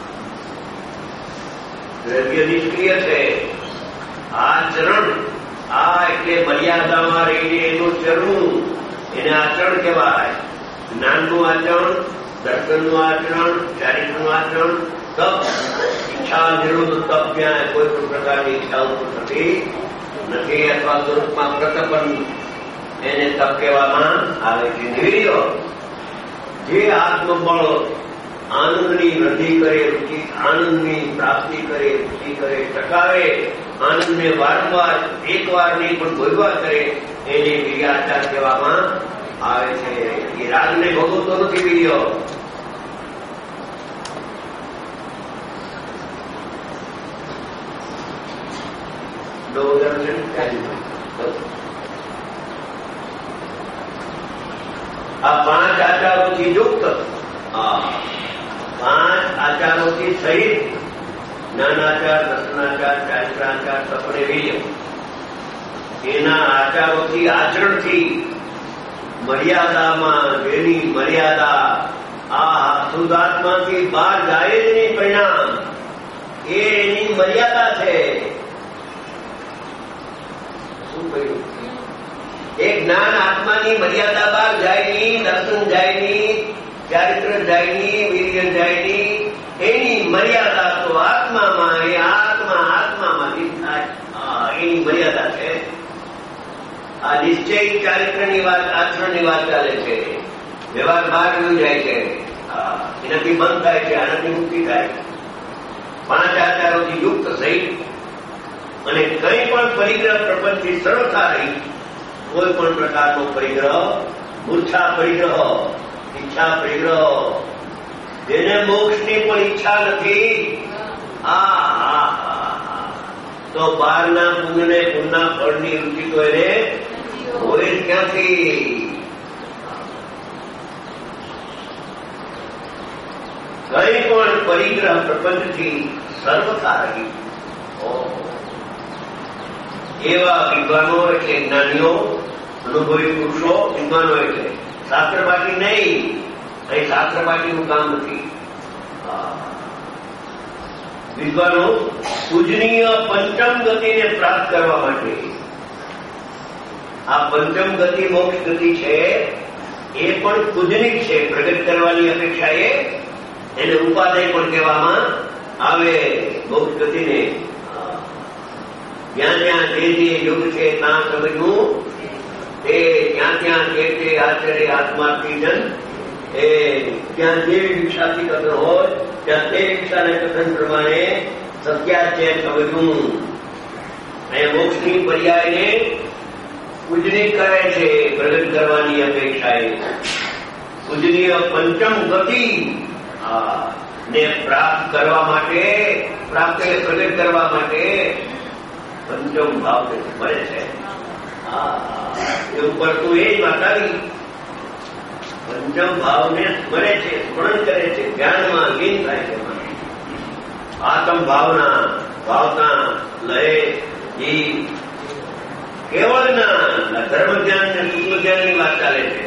દ્રવ્ય નિષ્ક્રિય છે. આચરણ આ એટલે મર્યાદામાં રહીને એનું ચરવું, એને આચરણ કહેવાય. જ્ઞાનનું આચરણ, દર્શનનું આચરણ, ચારિત્રનું આચરણ, તપ ઈચ્છા નિરુદ્ધ તપ જ્યાં કોઈ પણ પ્રકારની ઈચ્છા ઉત્પન્ન થતી નથી અથવા સ્વરૂપમાં પ્રતપન એને તપ કહેવામાં આવે છે. નિર્ય જે આત્મબળ આનંદની વૃદ્ધિ કરે, રુચિ આનંદની પ્રાપ્તિ કરે, રુચિ કરે, ટકાવે, આનંદને વારંવાર એક વાર નહીં પણ ભોગવા કરે, એને વીર્યાચાર કહેવામાં આવે છે. એ રાગને ભોગવતો નથી વીર્ય. આ પાંચ આચારોથી યુક્ત, પાંચ આચારોથી સહિત જ્ઞાનાચાર, દર્શનાચાર, ચારિત્રાચાર, તપને વીર્ય, એના આચારોથી આચરણથી મર્યાદામાં જેની મર્યાદા આ શુદ્ધાત્માથી બહાર જાય જ નહીં પરિણામ. એ એની મર્યાદા છે. શું કહ્યું? એ જ્ઞાન આત્માની મર્યાદા બહાર જાય નહીં, દર્શન જાય નહીં, ચારિત્ર જાય નહીં, વીર્ય જાય નહીં. એની મર્યાદા તો આત્મામાં, એ આત્મા આત્મામાંથી થાય. એની મર્યાદા છે. આ નિશ્ચય ચારિત્રની વાત, આચરણની વાત ચાલે છે. વ્યવહાર બહાર ગયું જાય છે. એનાથી બંધ થાય છે, આનાથી મુક્તિ થાય. પાંચ આચારોથી યુક્ત થઈ અને કંઈ પણ પરિગ્રહ પ્રપંચથી સરળતા રહી. કોઈ પણ પ્રકારનો પરિગ્રહ, મૂર્છા પરિગ્રહ, ઈચ્છા પરિગ્રહ, જેને મોક્ષની પણ ઈચ્છા નથી, આ તો બહારના પુણ્યને પુણ્યના ફળની રુચિ તો એને હોય જ ક્યાંથી? કઈ પણ પરિગ્રહ પ્રપંચથી સર્વતા રહી. એવા વિદ્વાનો એટલે જ્ઞાનીઓ, અનુભવી પુરુષો, વિદ્વાનો એટલે શાસ્ત્રપાઠી નહીં. અહીં શાસ્ત્રપાઠીનું કામ નથી. વિદ્વાનો પૂજનીય પંચમ ગતિને પ્રાપ્ત કરવા માટે, આ પંચમ ગતિ મોક્ષ ગતિ છે, એ પણ પૂજનિક છે. પ્રગટ કરવાની અપેક્ષાએ એને ઉપાધ્યાય પણ કહેવામાં આવે. મોક્ષ ગતિને જ્યાં જ્યાં જે જે યોગ છે ત્યાં સમજવું. એ ત્યાં ત્યાં જે તે આચરે આત્માથી જન, એ ત્યાં જે દીક્ષાથી કથન હોય ત્યાં તે દીક્ષાના કથન પ્રમાણે સત્યા છે સમજવું. અહીંયા મોક્ષની પર્યાયને પૂજનિક કરે છે પ્રગટ કરવાની અપેક્ષાએ. પૂજનીય પંચમ ગતિ ને પ્રાપ્ત કરવા માટે, પ્રાપ્ત પ્રગટ કરવા માટે પંચમ ભાવ મળે છે. એ ઉપર તું એ જ વાત આવી. પંચમ ભાવને સ્મરે છે, સ્મરણ કરે છે, જ્ઞાનમાં લીન થાય છે. આત્મ ભાવના, ભાવના, લય, જીવ, કેવળ જ્ઞાન, ધર્મ જ્ઞાન ને શુક્લ જ્ઞાનની વાત ચાલે છે.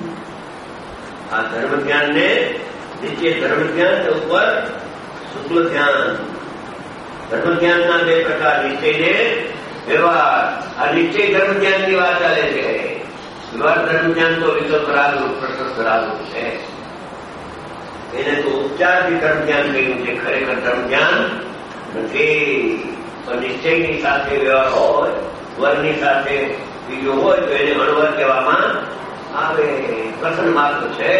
આ ધર્મ જ્ઞાન ને નીચે ધર્મ જ્ઞાન, ઉપર શુક્લ ધ્યાન. ધર્મ જ્ઞાનના બે પ્રકાર, નિશ્ચય ને વ્યવહાર. આ નિશ્ચય ધર્મ જ્ઞાનની વાત ચાલે છે. વ્યવહાર ધર્મ જ્ઞાન તો વિકલ્પ રાગરૂપ, પ્રશસ્ત રાગરૂપ છે. એને તો ઉપચારથી ધર્મ જ્ઞાન કહ્યું છે. ખરેખર ધર્મ જ્ઞાન નથી. પણ નિશ્ચયની સાથે વ્યવહાર હોય, વરની સાથે બીજો હોય તો એને અણવર કહેવામાં આવે. પ્રસન્ન માર્ગ છે.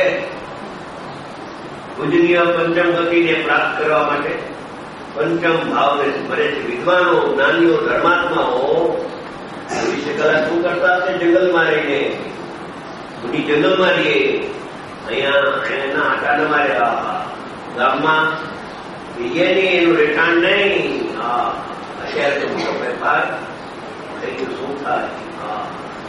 પૂજનીય પંચમ ગતિને પ્રાપ્ત કરવા માટે પંચમ ભાવને સ્મરે છે. વિદ્વાનો, જ્ઞાનીઓ, ધર્માત્માઓ વિશે કલા શું કરતા હશે? જંગલમાં રહીને. મુનિ જંગલમાં રહીએ, અહીંયા એના આટા ન માર્યા, ગામમાં રહીએ નહીં, એનું રહેઠાણ નહીં. અત્યારે તો મોટો ફેરફાર થઈ ગયો. શું થાય?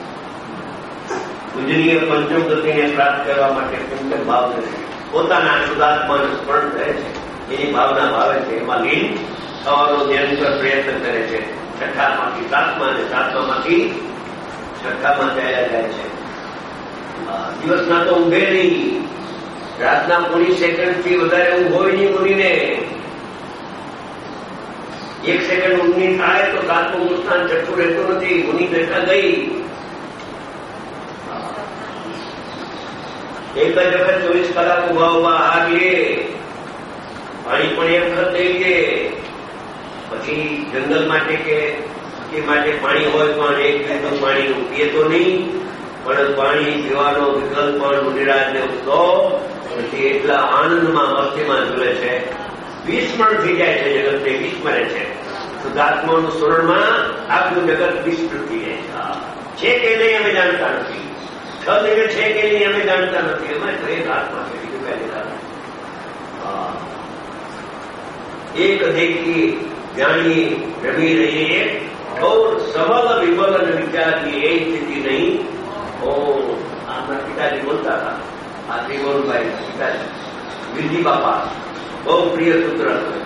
પૂજનીય પંચમ ગતિને પ્રાપ્ત કરવા માટે પંચમ ભાવ પોતાના શુદ્ધાત્માનું સ્મરણ કરે છે. એની ભાવના ભાવે છે. એમાં લીન થવાનો નિરંતર પ્રયત્ન કરે છે. છઠ્ઠામાંથી સાતમા અને સાતમામાંથી છઠ્ઠામાં ચાલ્યા જાય છે. દિવસના તો ઊંઘે નહીં. રાતના પોણી સેકન્ડ થી વધારે ઊંઘ હોય નહીં મુનિને. એક સેકન્ડ ઊંઘની થાય તો સાતમું મુસ્કાન ચઠ્ઠું રહેતું નથી. મુનિ દશા ગઈ. એક જ વખત ચોવીસ કલાક ઉભા ઉભા હાથ લે, પાણી પણ એક વખત લઈ લે. પછી જંગલ માટે કે એ માટે પાણી હોય પણ એક બિંદુ પાણી પીએ તો નહીં. પણ પાણી પીવાનો વિકલ્પ પણ મુનિરાજને ઉઠતો પછી એટલા આનંદમાં મસ્તીમાં ઝૂલે છે. વિસ્મરણ થઈ જાય છે. જગતને વિસ્મરે છે. શુદ્ધાત્માનું સ્મરણમાં આખું જગત વિસ્મૃત થઈ જાય છે. કે નહીં અમે જાણતા નથી. છ દિને છે કે નહીં અમે જાણતા નથી. અમે તો એક આત્મા છે, બીજું કઈ નથી. એક દેખી જાણીએ રમી રહીએ और सबल विबल विचार की एक स्थिति नहीं. ओ આપણા પિતાજી બોલતા હતા. આ ત્રિગોણભાઈ પિતાજી વિરજી બાપા બહુ પ્રિય સૂત્ર હતું.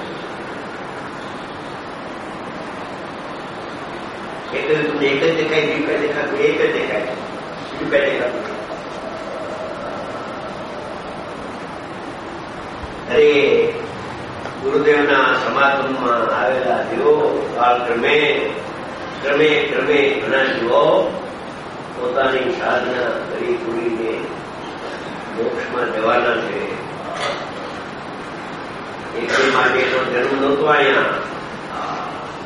એક જ તમને એક જ દેખાય, બીજું કઈ દેખાતું, એક જ દેખાય, બીજું કઈ દેખાતું. અરે ગુરુદેવના સમાગમમાં આવેલા જીવો કાળક્રમે ક્રમે ક્રમે ઘણા જીવો પોતાની સાધના કરી પૂરીને મોક્ષમાં જવાના છે. એકની માટેનો જન્મ નહોતો અહીંયા.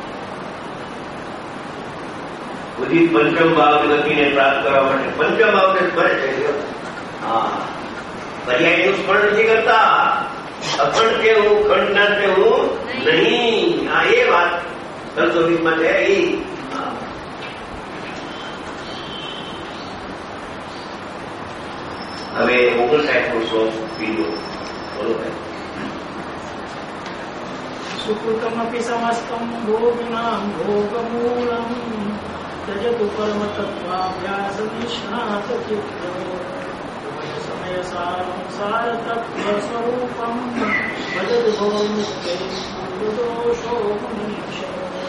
બુદ્ધિ પંચમ ભાવ ગતિને પ્રાપ્ત કરવા માટે પંચમ ભાવને સ્મરે છે. હા, પર્યાયનું સ્મરણ નથી કરતા. અખંડ છે હું, ખંડ ના છે હું નહીં. આ એ વાત સંતોષમાં છે. એ હવે ઓગણસાઠ નો શ્લોક બીજો બોલો ભાઈ. સુકૃતમપી સમસ્તમ ભોગિનામ ભોગમૂલમ ત્યજતુ કર્મ તત્વાભ્યાસ નિષ્ણાત ચિત્ત સમય સારમ સાર તત્વ સ્વરૂપમ ભજત ભવમુક્તે દોષો મુનિષ.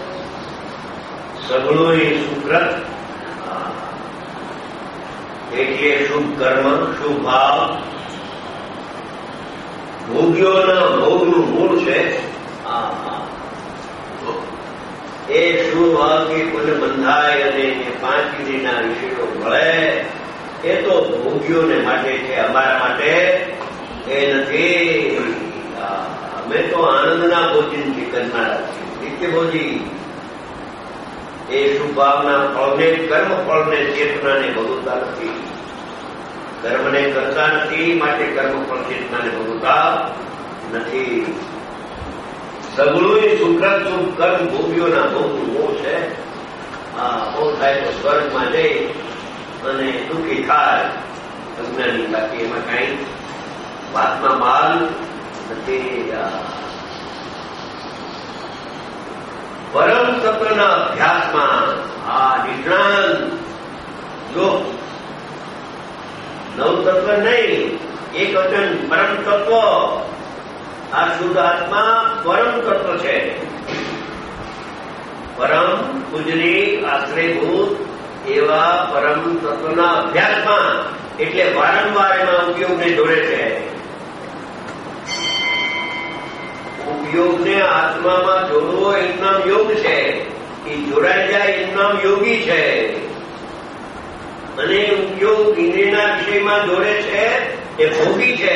સગળોએ સુકૃત એટલે શુભ કર્મ, શુભ ભાવ, ભોગ્યોના ભોગનું મૂળ છે. એ શુભ ભાવથી પુનઃ બંધાય અને પાંચ વિધિના વિષયો મળે એ તો ભોગ્યોને માટે છે, અમારા માટે એ નથી. અમે તો આનંદના ભોજનથી કરનારા છીએ, નિત્ય ભોજી. એ શુભ ભાવના ફળને, કર્મ ફળને, ચેતનાને ભોગવતા નથી. કર્મને કરતા નથી, માટે કર્મ ફળ ચેતનાને ભોગવતા નથી. સગળું સુકૃત શુભ કર્મ ભોગ્યોના ભોગનું મોહ છે. આ મોહ થાય તો સ્વર્ગમાં જઈ અને દુઃખી થાય અજ્ઞાની. બાકી એમાં કઈ વાતમાં માલ નથી. પરમ તત્વના અભ્યાસમાં આ નિષ્ણાંત જો નવ તત્વ નહીં, એક વચન પરમ તત્વ. આ શુદ્ધ આત્મા પરમ તત્વ છે. પરમ પૂજની આશ્રયભૂત એવા પરમ તત્વના અભ્યાસમાં, એટલે વારંવાર એમાં ઉપયોગને જોડે છે. ઉપયોગને આત્મામાં જોડવો એનું નામ યોગ છે. એ જોડાઈ જાય એનું નામ યોગી છે. અને ઉપયોગ ઇન્દ્રિયના વિષયમાં જોડે છે એ ભોગી છે.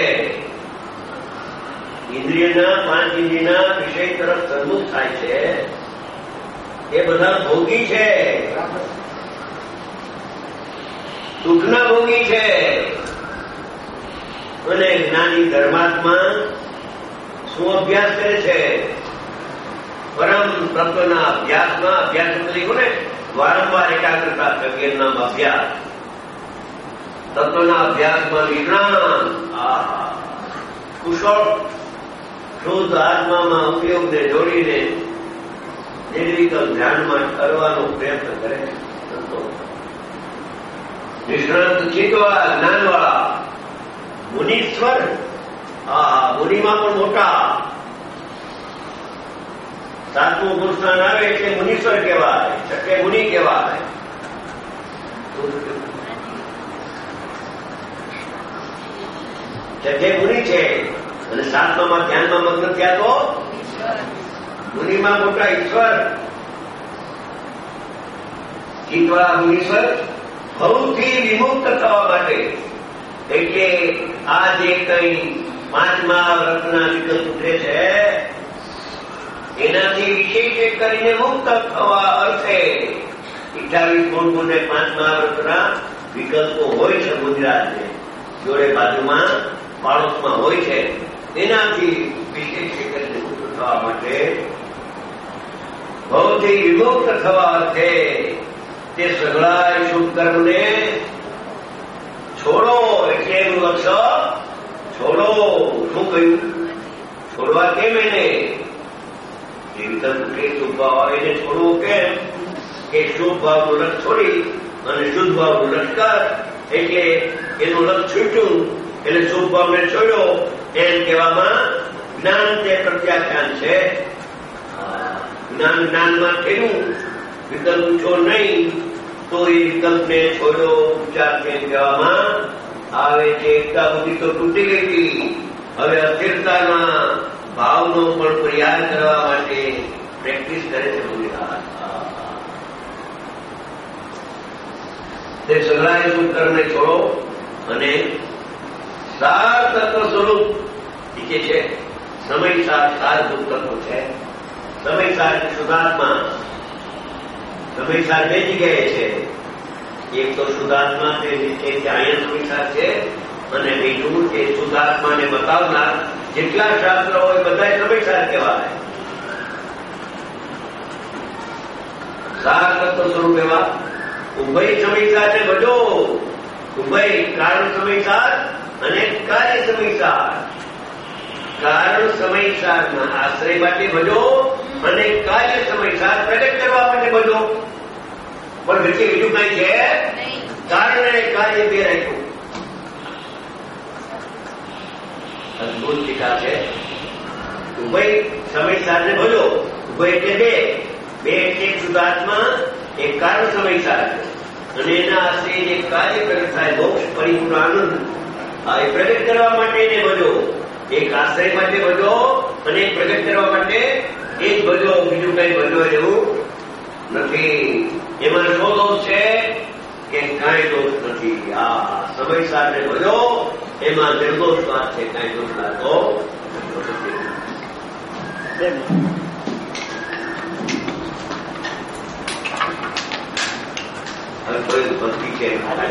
ઇન્દ્રિયના પાંચ ઇન્દ્રિયના વિષય તરફ સન્મુખ થાય છે એ બધા ભોગી છે, સુખના ભોગી છે. અને જ્ઞાની ધર્માત્મા શું અભ્યાસ કરે છે? પરમ તત્વના અભ્યાસમાં. અભ્યાસ લીધો ને વારંવાર એકાગ્રતા થકી નામ અભ્યાસ. તત્વના અભ્યાસમાં નિષ્ણાંત કુશળ શુદ્ધ આત્મામાં ઉપયોગને જોડીને નિર્વિકલ્પ ધ્યાનમાં કરવાનો પ્રયત્ન કરે છે. નિષ્ણાંત ચિત્તવાળા, જ્ઞાનવાળા, મુનીશ્વર. હા, મુનિમાં પણ મોટા. સાતમું પુરુષના નામે એટલે મુનીશ્વર કહેવાય, છઠ્ઠે મુનિ કહેવાય. છઠ્ઠે મુનિ છે અને સાતમામાં ધ્યાનમાં મગ્ન થયા તો મુનિમાં મોટા ઈશ્વર. ચિત્તવાળા મુનીશ્વર ભવથી વિમુક્ત થવા માટે, એટલે આ જે કઈ પાંચમા વ્રતના વિકલ્પ ઉઠે છે એનાથી વિશેષ કરીને મુક્ત થવા અર્થે અઠાવીસ ગુણ ને પાંચમા વ્રતના વિકલ્પો હોય છે. ગુજરાતને જોડે બાજુમાં પાડોશમાં હોય છે. એનાથી વિશેષ કરીને મુક્ત થવા માટે, ભવથી વિમુક્ત થવા અર્થે તે સગળાય શુભ કર્મને છોડો. એટલે એનું લક્ષ્ય છોડો. શું કહ્યું? છોડવા કેમ? એને જે વિકલ્પ કે શુભ ભાવ એને છોડવો કેમ? કે શુભ ભાવનું લક્ષ છોડી અને શુદ્ધ ભાવનું લક્ષ કર. એટલે એનું લક્ષ છૂટ્યું એટલે શુભ ભાવને છોડ્યો એમ કહેવામાં જ્ઞાન તે પ્રત્યાખ્યાન છે. જ્ઞાન જ્ઞાનમાં થયું, વિકલ્પ છોડ નહીં તો એ વિકલ્પને છોડ્યો ઉચ્ચાર કેમ કહેવામાં આવે છે. એકતા બુદ્ધિ તો તૂટી ગઈ હતી હવે અસ્થિરતાના ભાવનો પણ પ્રયાસ કરવા માટે પ્રેક્ટિસ કરે છે મુનિરાજ. તે સગળાએ સૂત્રને છોડો અને સાર તત્વ સ્વરૂપ કે છે. સમય સાર સારભૂત તત્વ છે. સમય સાર શુદ્ધાત્મા. સમય સાર બે જગ્યાએ છે. એક તો શુદ્ધાત્મા તે અહીંયા સમય સાર છે અને બીજું એ શુદ્ધાત્માને બતાવનાર જેટલા શાસ્ત્રો હોય બધા સમય સાર કહેવાય. સાર તત્વ સ્વરૂપ એવા ઉભય સમયસાર ને ભજો. ઉભય કારણ સમયસાર અને કાર્ય સમયસાર. કારણ સમયસારના આશ્રય માટે ભજો અને કાર્ય સમયસાર પ્રગટ કરવા માટે ભજો. પણ વચ્ચે બીજું કઈ છે? કારણ અને કાર્ય બે રાખ્યું. અદભુત ટીકા છે. ઉભય સમયસાર ને ભજો. ઉભય એટલે બે બે એટલે શુદ્ધાત્મા એક કારણ સમયસાર અને એના આશ્રય જે કાર્ય પ્રગટ થાય મોક્ષ પરિપૂર્ણ આનંદ એ પ્રગટ કરવા માટે એને ભજો. એક આશ્રય માટે ભજો અને એક પ્રગટ કરવા માટે એ જ ભજો. બીજું કઈ ભજો એવું નથી. એમાં શો દોષ છે કે કાંઈ દોષ નથી. આ સમયસાર ને ભજો એમાં નિર્દોષ વાત છે. કાંઈ દોષ લાગતો નથી. હવે કોઈ ભક્તિ છે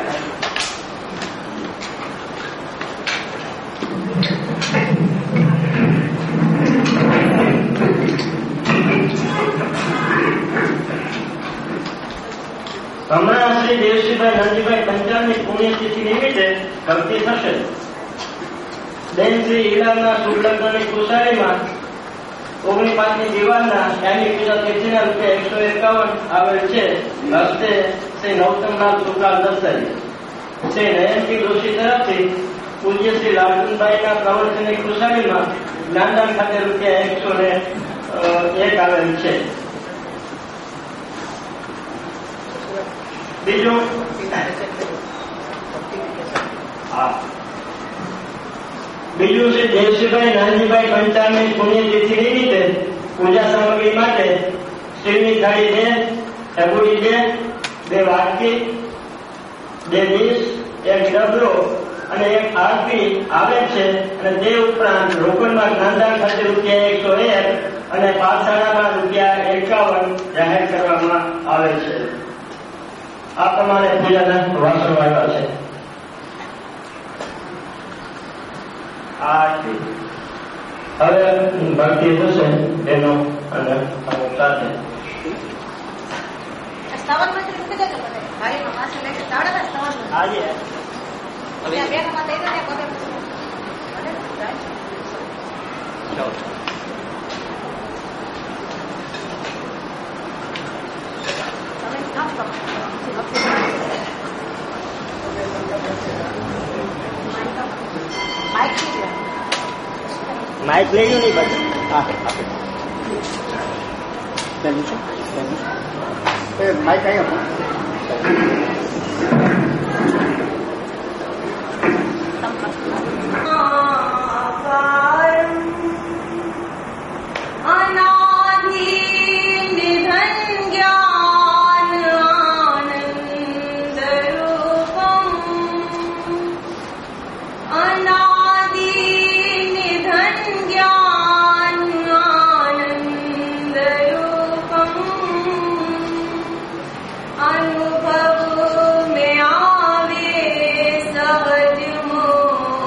હમણાં શ્રી દેવશીભાઈ નંદીભાઈ પંચાલની પુણ્યતિથિ નિમિત્તે ભક્તિ થશે. બેન શ્રી ઈલામના શુભ લગ્નની ખુશાલીમાં ઓગણી પાંચની દિવાળના યાની પૂજા તિથિના રૂપિયા એકસો એકાવન આવેલ છે. હસ્તે શ્રી નૌતમલાલ સુકાલ દર્શાવી શ્રી નયનજી જોશી તરફથી પૂજ્ય શ્રી લાલચંદભાઈના પ્રવચનની ખુશાલીમાં જ્ઞાનદાન ખાતે રૂપિયા એકસો ને એક આવેલ છે. બીજું હા બીજું છે દેવશીભાઈ નાનજીભાઈ પંચાલની પુણ્યતિથિ નિમિત્તે પૂજા સામગ્રી માટે સ્ટીલની થાળી બે, ઢબુડી બે, બે વાટકી, બે ડીશ, એક ડબલો અને એક આરતી આવે છે. અને તે ઉપરાંત રોકડમાં જ્ઞાનદાન ખાતે રૂપિયા એકસો એક અને પાઠશાળામાં રૂપિયા એકાવન જાહેર કરવામાં આવે છે. આ પ્રમાણે પૂજાના વાસણો આવ્યા છે. હવે ભક્તિ થશે એનો અને અમુક સાથે માઇક લઈ લો નહીં બધું. હા માઇક અહીંયા अनुभव में आवे सहज मोह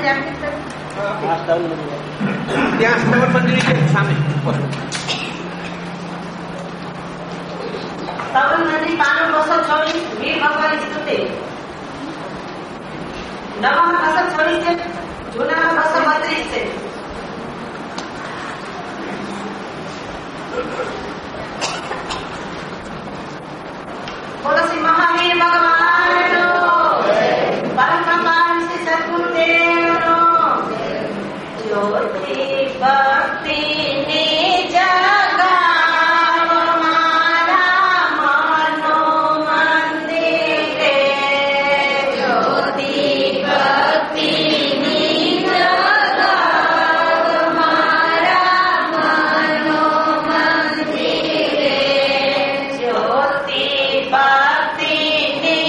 ત્યાં સ્થળ મંદિર છે સામે તવન નદી પાનું બસો ચોવીસ વીર ભગવાનની સ્તુતિ નવામાં બસો ચોવીસ છે જૂનામાં બસો બત્રીસ છે. બોલો શ્રી મહાવીર ભગવાનનો પરમ ભગવાન શ્રી સદગુરુદેવનો જ્યોતિ ભક્તિની જગાવ મારા મનનો મંદિરે જ્યોતિ ભક્તિની જગાવ મારા મનનો મંદિરે જ્યોતિ ભક્તિની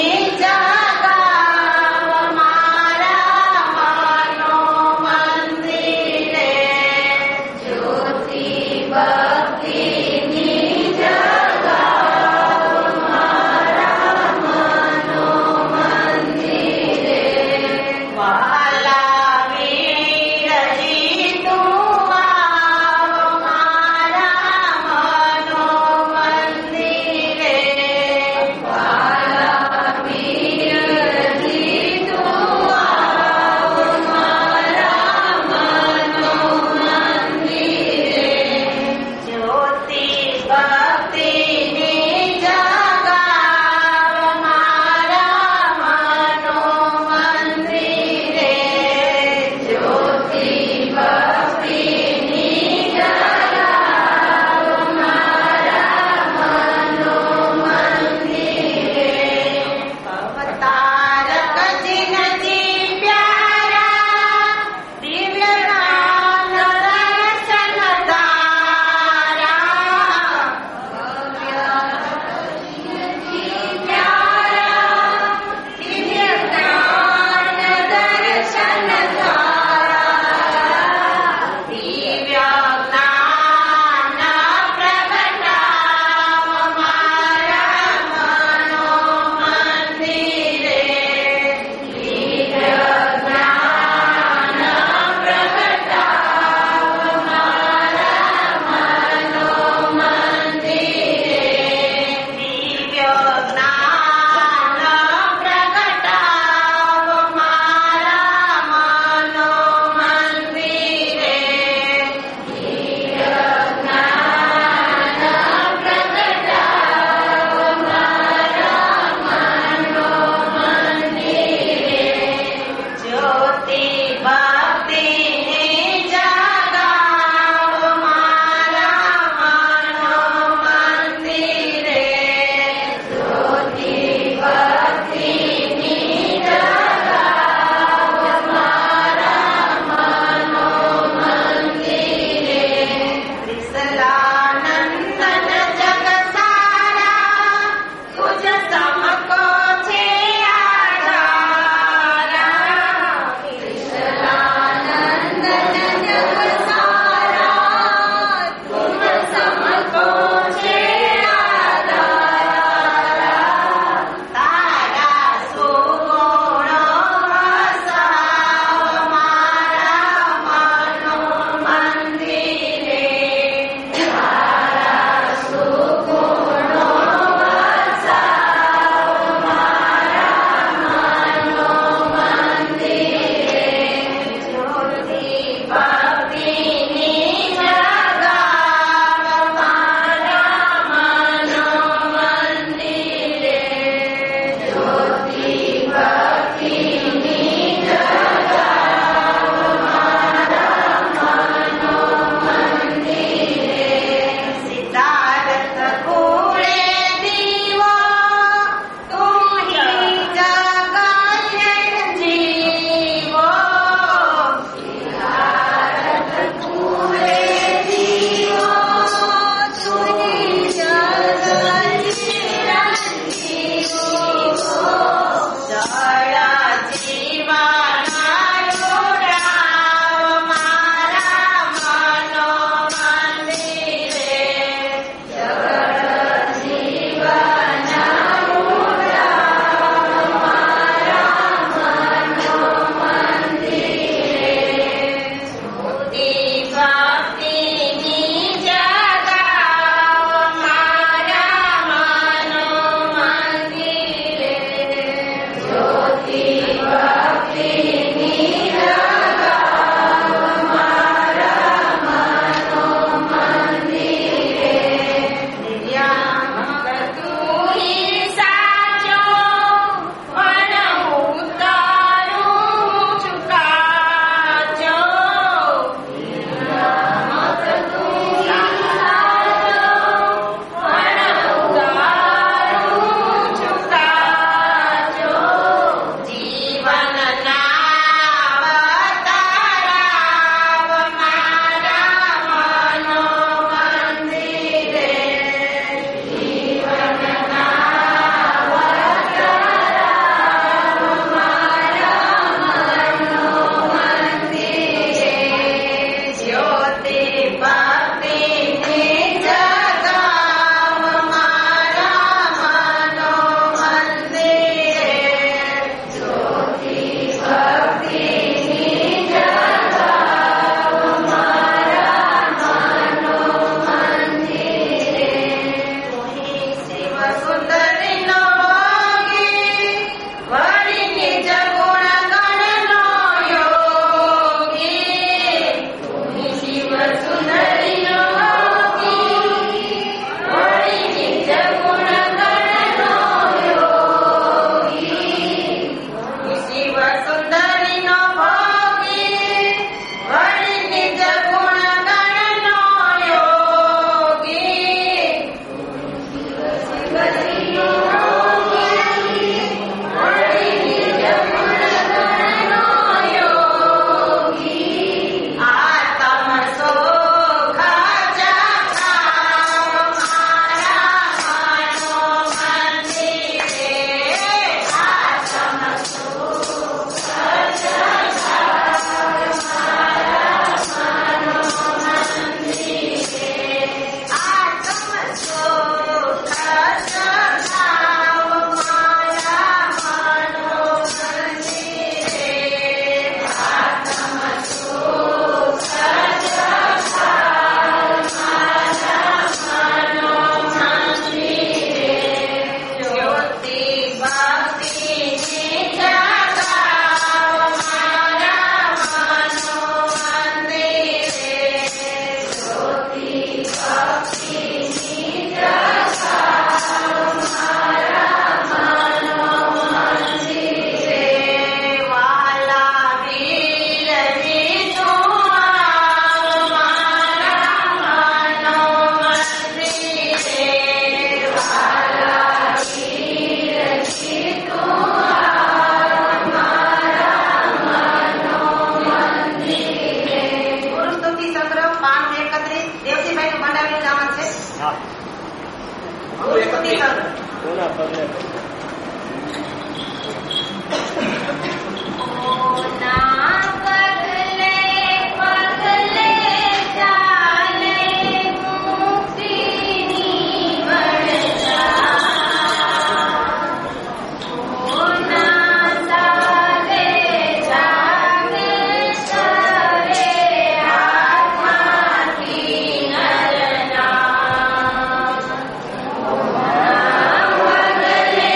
Hare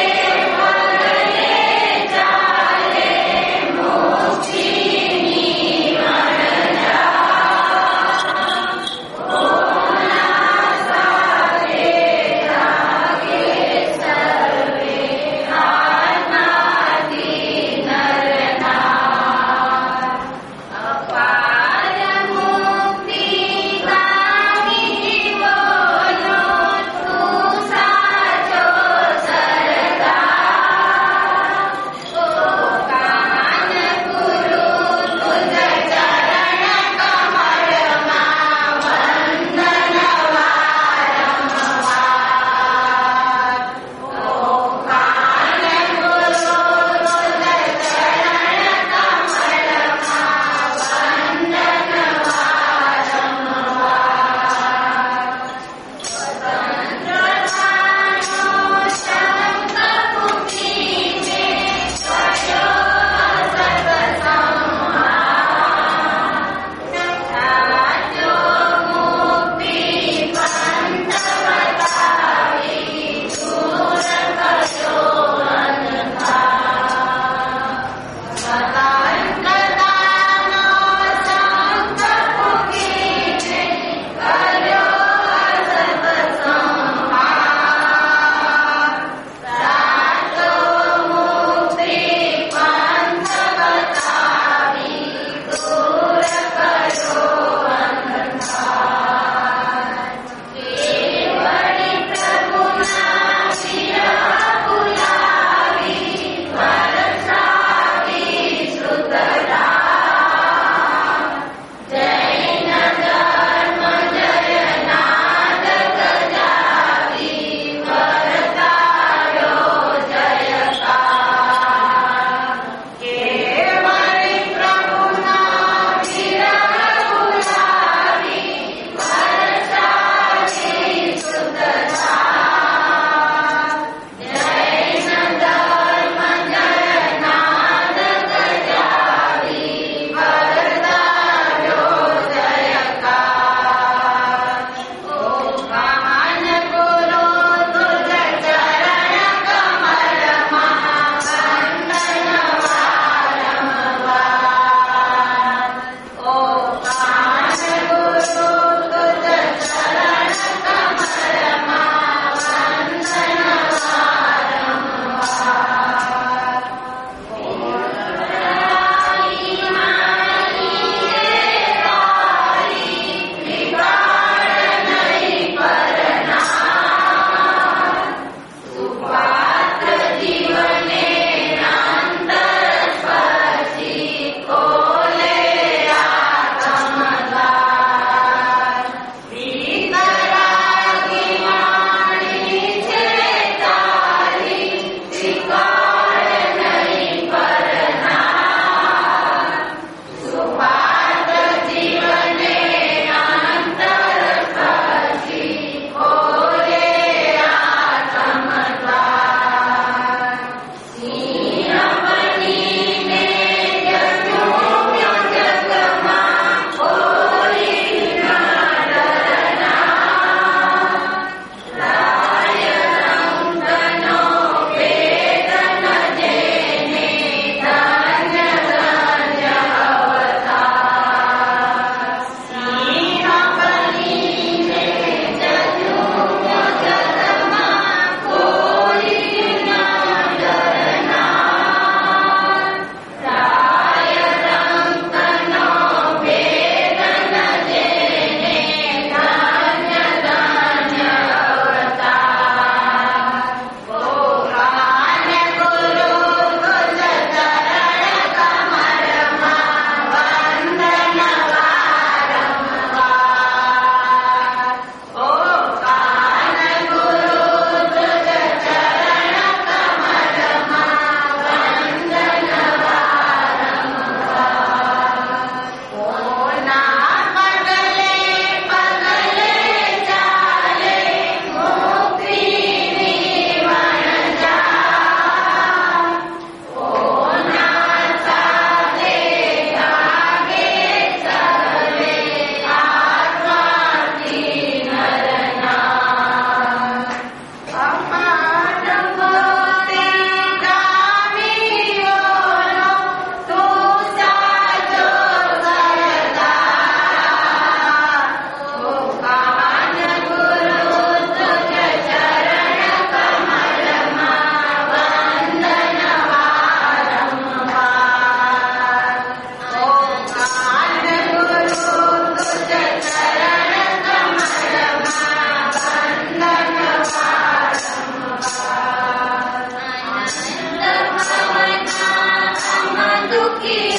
की